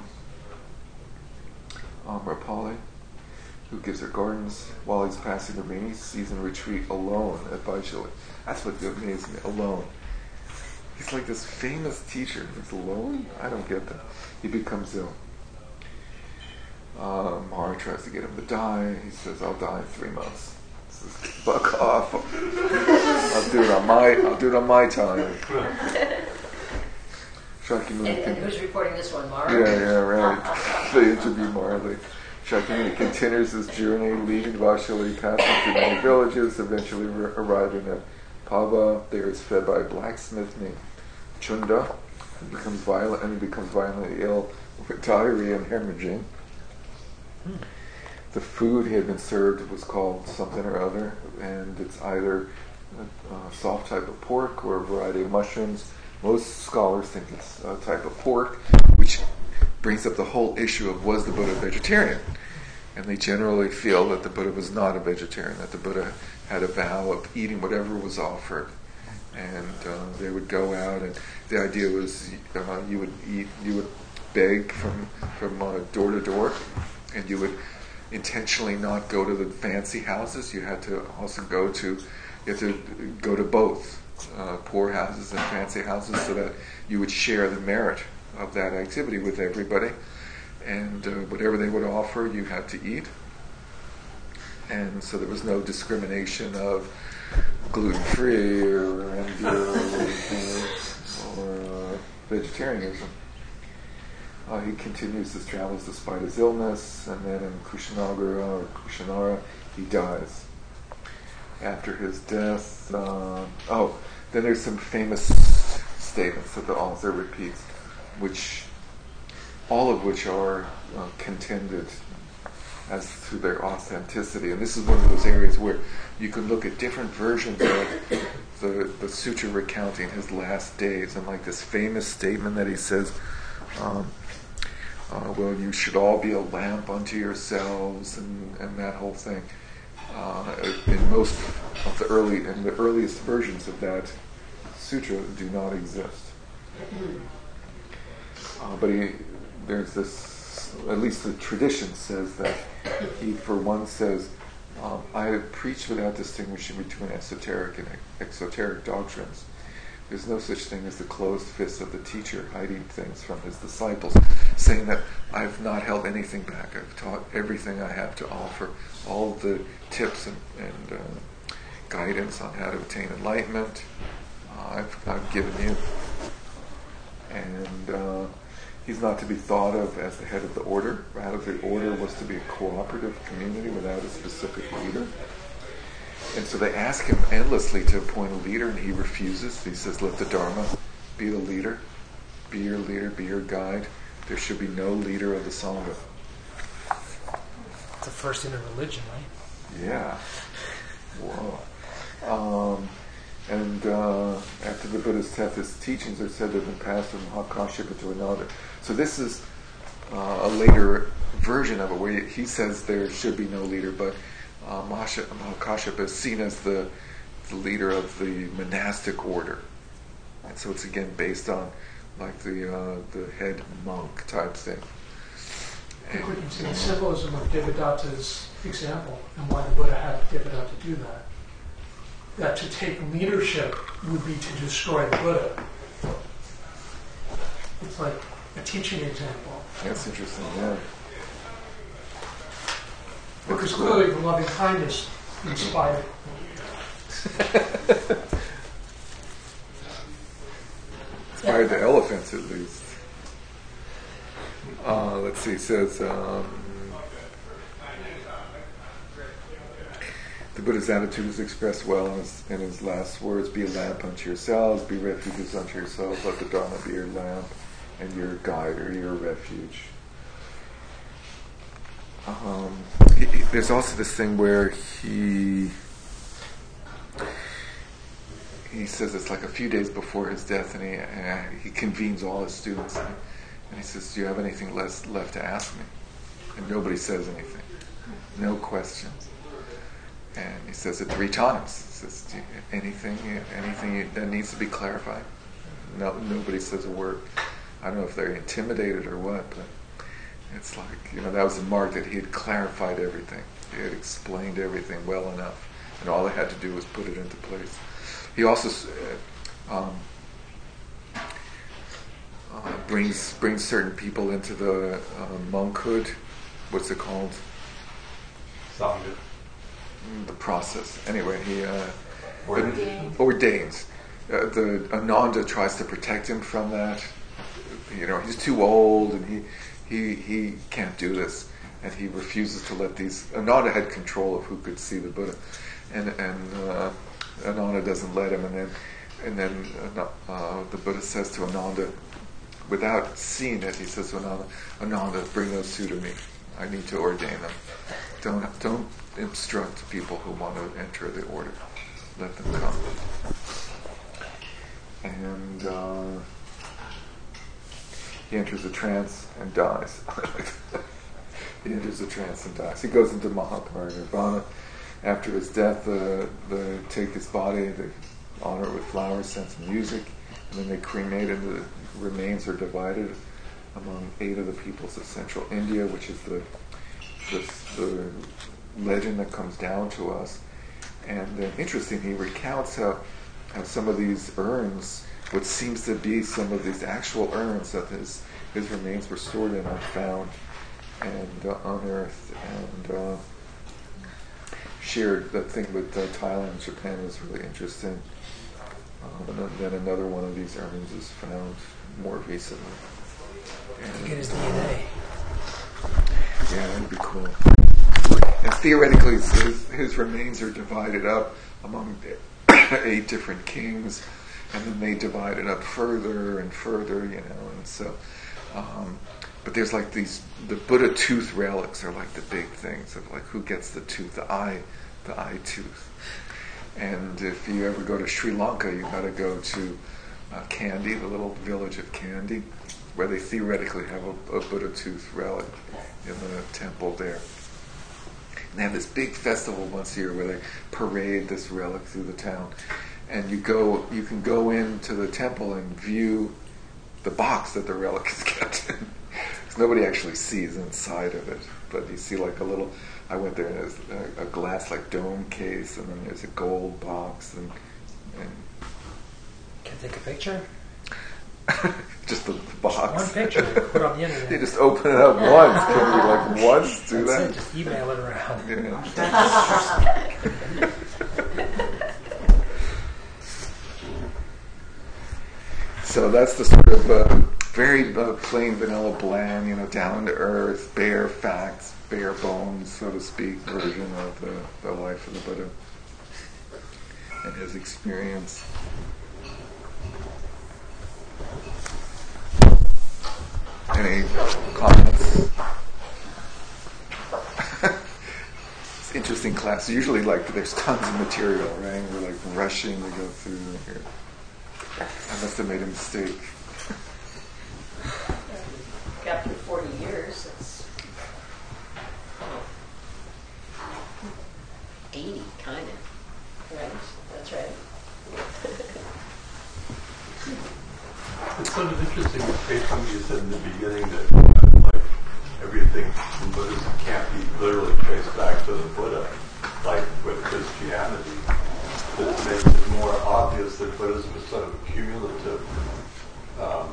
um, Rapali, who gives her gardens. While he's passing the rainy season retreat alone at Vaishali. That's what amazed me, alone. He's like this famous teacher. He's alone? I don't get that. He becomes ill. Uh, Mara tries to get him to die. He says, "I'll die in three months." He says, "Fuck off! I'll do it on my. I'll do it on my time." Shakyamuni. And, and who's reporting this one, Mara? Yeah, yeah, right. They interview Mara. Like, Shakyamuni continues his journey, leaving Vaishali, passing through many villages, eventually r- arriving at Pava. There is fed by a blacksmith named Chunda, who becomes violent and he becomes violently ill with diarrhea and hemorrhaging. Hmm. The food he had been served was called something or other, and it's either a, a soft type of pork or a variety of mushrooms. Most scholars think it's a type of pork, which brings up the whole issue of was the Buddha vegetarian? And they generally feel that the Buddha was not a vegetarian, that the Buddha had a vow of eating whatever was offered. And uh, they would go out, and the idea was uh, you would eat, you would beg from from uh, door to door, and you would intentionally not go to the fancy houses. You had to also go to, you had to go to both uh, poor houses and fancy houses, so that you would share the merit of that activity with everybody. And uh, whatever they would offer, you had to eat. And so there was no discrimination of gluten-free or or, or uh, vegetarianism. Uh, he continues his travels despite his illness, and then in Kushanagara or Kushanara, he dies. After his death, uh, oh, then there's some famous statements that the author repeats, which all of which are uh, contended as to their authenticity. And this is one of those areas where you can look at different versions of the, the sutra recounting his last days, and like this famous statement that he says, um, uh, well, you should all be a lamp unto yourselves, and, and that whole thing. Uh, in most of the early, in the earliest versions of that sutra do not exist. Uh, but he, there's this, at least the tradition says that he, for one, says, um, I have preached without distinguishing between esoteric and exoteric doctrines. There's no such thing as the closed fist of the teacher hiding things from his disciples, saying that I've not held anything back. I've taught everything I have to offer, all the tips and, and uh, guidance on how to attain enlightenment. Uh, I've, I've given you. And uh, he's not to be thought of as the head of the order. Rather, the order was to be a cooperative community without a specific leader. And so they ask him endlessly to appoint a leader, and he refuses. He says, let the Dharma be the leader. Be your leader, be your guide. There should be no leader of the Sangha. It's the first in a religion, right? Yeah. Whoa. Um, and uh, after the Buddha's death, his teachings are said to have been passed from Mahakashyapa to another. So this is uh, a later version of it, where he says there should be no leader, but Uh, Mahakashyapa is seen as the, the leader of the monastic order, and so it's again based on like the uh, the head monk type thing. I think we can see the symbolism of Devadatta's example and why the Buddha had Devadatta do that. That to take leadership would be to destroy the Buddha. It's like a teaching example. That's interesting, yeah. Because clearly the loving kindness inspired. Inspired the elephants, at least. Uh, let's see, it says, um, the Buddha's attitude is expressed well in his, in his last words, be a lamp unto yourselves, be refuges unto yourselves, let the Dharma be your lamp and your guide or your refuge. Um, he, he, there's also this thing where he he says it's like a few days before his death, and he uh, he convenes all his students, and, and he says, "Do you have anything less left to ask me?" And nobody says anything. No questions. And he says it three times. He says, "Do you- anything, anything that needs to be clarified?" No, nobody says a word. I don't know if they're intimidated or what, but it's like, you know, that was a mark that he had clarified everything. He had explained everything well enough, and all they had to do was put it into place. He also uh, um, uh, brings brings certain people into the uh, monkhood. What's it called? Sangha. The process. Anyway, he uh, Ordains. ordains. Uh, the Ananda tries to protect him from that. You know, he's too old, and he he he can't do this, and he refuses to let these. Ananda had control of who could see the Buddha, and and uh, Ananda doesn't let him, and then and then uh, uh, the Buddha says to Ananda, without seeing it, he says to Ananda, "Ananda, bring those two to me. I need to ordain them. Don't don't instruct people who want to enter the order. Let them come." And uh, he enters a trance and dies. He enters a trance and dies. He goes into Mahaparinirvana. After his death, uh, they take his body, they honor it with flowers, scents, and music, and then they cremate it. The remains are divided among eight of the peoples of central India, which is the the, the legend that comes down to us. And uh, interesting, he recounts how, how some of these urns, what seems to be some of these actual urns that his his remains were stored in, are found and uh, unearthed and uh, shared. That thing with uh, Thailand and Japan was really interesting. Um, and then another one of these urns is found more recently. Look at his D N A. Yeah, that'd be cool. And theoretically, his, his remains are divided up among eight different kings, and then they divide it up further and further, you know, and so, um, but there's like these, the Buddha tooth relics are like the big things of like who gets the tooth, the eye, the eye tooth. And if you ever go to Sri Lanka, you gotta go to uh, Kandy, the little village of Kandy, where they theoretically have a, a Buddha tooth relic in the temple there. And they have this big festival once a year where they parade this relic through the town. And you go, you can go into the temple and view the box that the relic is kept in. Because nobody actually sees inside of it. But you see like a little, I went there and there's a, a glass like dome case, and then there's a gold box, and, and Can I take a picture? just the box. One picture, put it on the internet. They just open it up once. Can you like once do That's that? it, just email it around. Yeah. So that's the sort of uh, very uh, plain, vanilla, bland, you know, down to earth, bare facts, bare bones, so to speak, version of the, the life of the Buddha and his experience. Any comments? It's interesting class. Usually, like, there's tons of material, right? We're like rushing to go through here. I must have made a mistake. After forty years, it's eighty, kind of. right. That's right. It's sort of interesting, based on what you said in the beginning, that like everything in Buddhism can't be literally traced back to the Buddha, like with Christianity. That makes it more obvious that Buddhism is sort of a cumulative um,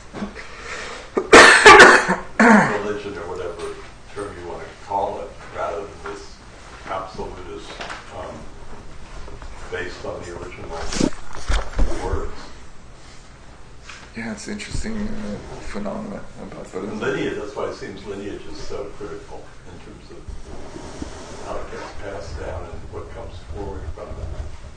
religion, or whatever term you want to call it, rather than this absolutist um, based on the original words. Yeah, it's interesting uh, phenomena about Buddhism. And lineage, that's why it seems lineage is so critical in terms of how it gets passed down and what comes forward from that.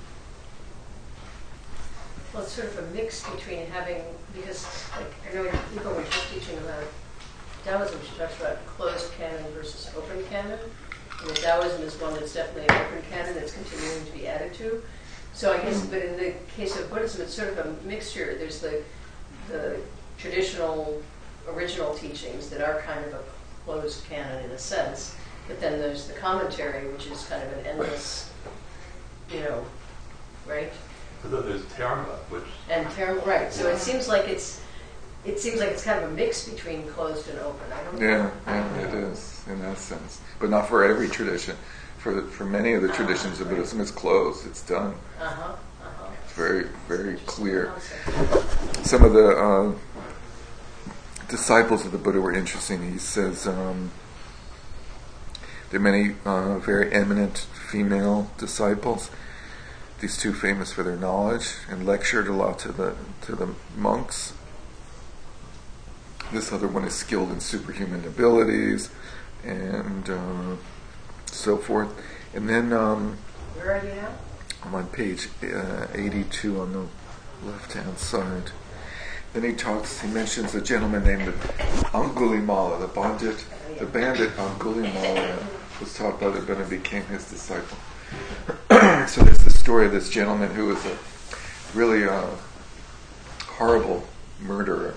Well, it's sort of a mix between having, because like I know Nico was just teaching about Taoism, she talks about closed canon versus open canon. And the Taoism is one that's definitely an open canon that's continuing to be added to. So I guess, but in the case of Buddhism, it's sort of a mixture. There's the the traditional original teachings that are kind of a closed canon in a sense. But then there's the commentary, which is kind of an endless, you know, right? But then there's Terma, which And Terma, right? So it seems like it's, it seems like it's kind of a mix between closed and open. I don't know. Yeah, yeah, it is in that sense, but not for every tradition. For the, for many of the traditions of Buddhism, it's closed. It's done. Uh huh. Uh huh. It's very very clear. Some of the uh, disciples of the Buddha were interesting. He says um, there are many uh, very eminent female disciples. These two famous for their knowledge and lectured a lot to the to the monks. This other one is skilled in superhuman abilities and uh, so forth. And then um, Where are you now? I'm on page uh, eighty-two on the left-hand side. Then he talks. He mentions a gentleman named Angulimala, the bandit. The bandit Angulimala was taught by the Buddha and became his disciple. So there's the story of this gentleman who was a really uh, horrible murderer.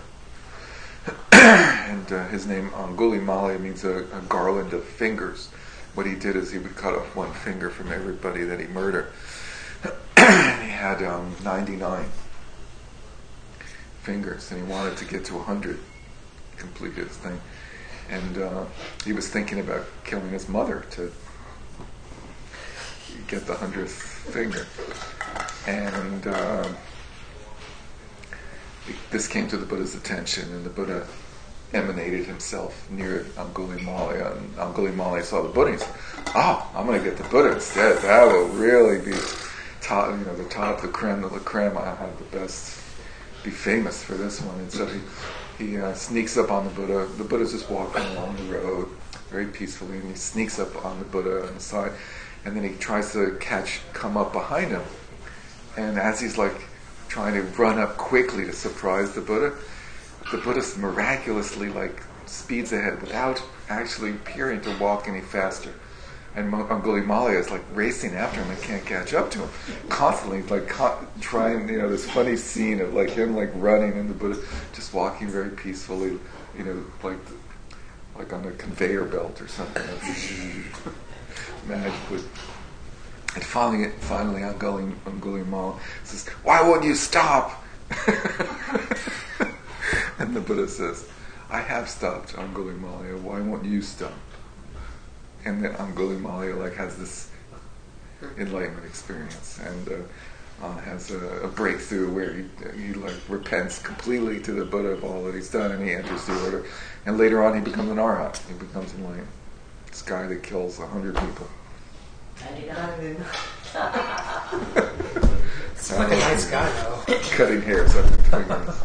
And uh, his name Angulimala means a, a garland of fingers. What he did is he would cut off one finger from everybody that he murdered. And he had um, ninety-nine fingers, and he wanted to get to one hundred, complete his thing. And uh, he was thinking about killing his mother to get the hundredth finger. And uh, this came to the Buddha's attention, and the Buddha emanated himself near Angulimala, and Angulimala saw the Buddha and he said, oh, I'm going to get the Buddha instead. That will really be top, you know, the top, the creme of the creme. I have the best, be famous for this one. And so he, he uh, sneaks up on the Buddha. The Buddha's just walking along the road very peacefully, and he sneaks up on the Buddha on the side, and then he tries to catch, come up behind him. And as he's like trying to run up quickly to surprise the Buddha, the Buddha miraculously like speeds ahead without actually appearing to walk any faster. And Angulimala is like racing after him and can't catch up to him. Constantly like co- trying, you know, this funny scene of like him like running and the Buddha just walking very peacefully, you know, like like on a conveyor belt or something. Magically. And finally, finally Angulimala says, why won't you stop? And the Buddha says, I have stopped, Angulimala. Why won't you stop? And then Angulimala like has this enlightenment experience and uh, uh, has a, a breakthrough where he, he like repents completely to the Buddha of all that he's done, and he enters the order. And later on, he becomes an arhat. He becomes enlightened. This guy that kills a hundred people. ninety-nine. It's a fucking nice guy, though. Cutting hairs up with fingers.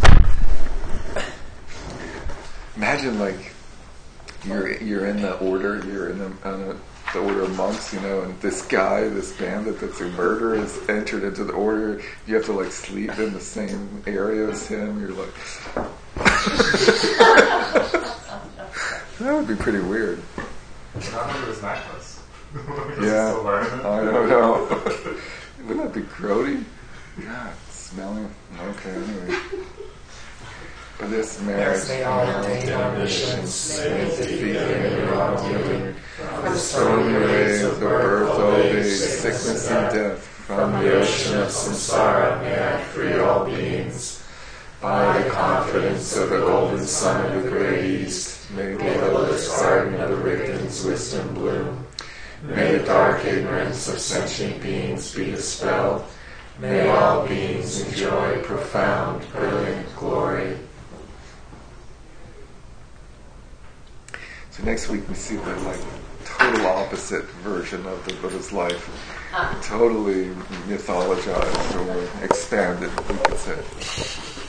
Imagine like you're you're in the order, you're in the, uh, the order of monks, you know, and this guy, this bandit that's a murderer, is entered into the order. You have to like sleep in the same area as him. You're like, that would be pretty weird. Not under his necklace. Yeah, Still wearing it? I don't know. Wouldn't that be grody? God, smelling. Okay, anyway. For this marriage, May all attain our missions, may they defeat their wrongdoing. From the stormy waves of birth, old age, sickness, and death. from the ocean of samsara, may I free all beings. By the confidence of the golden sun of the great east, may the lotus garden of the Rigton's wisdom bloom. May the dark ignorance of sentient beings be dispelled. May all beings enjoy profound, brilliant glory. So next week we see the like total opposite version of the Buddha's life, totally mythologized or expanded, we could say.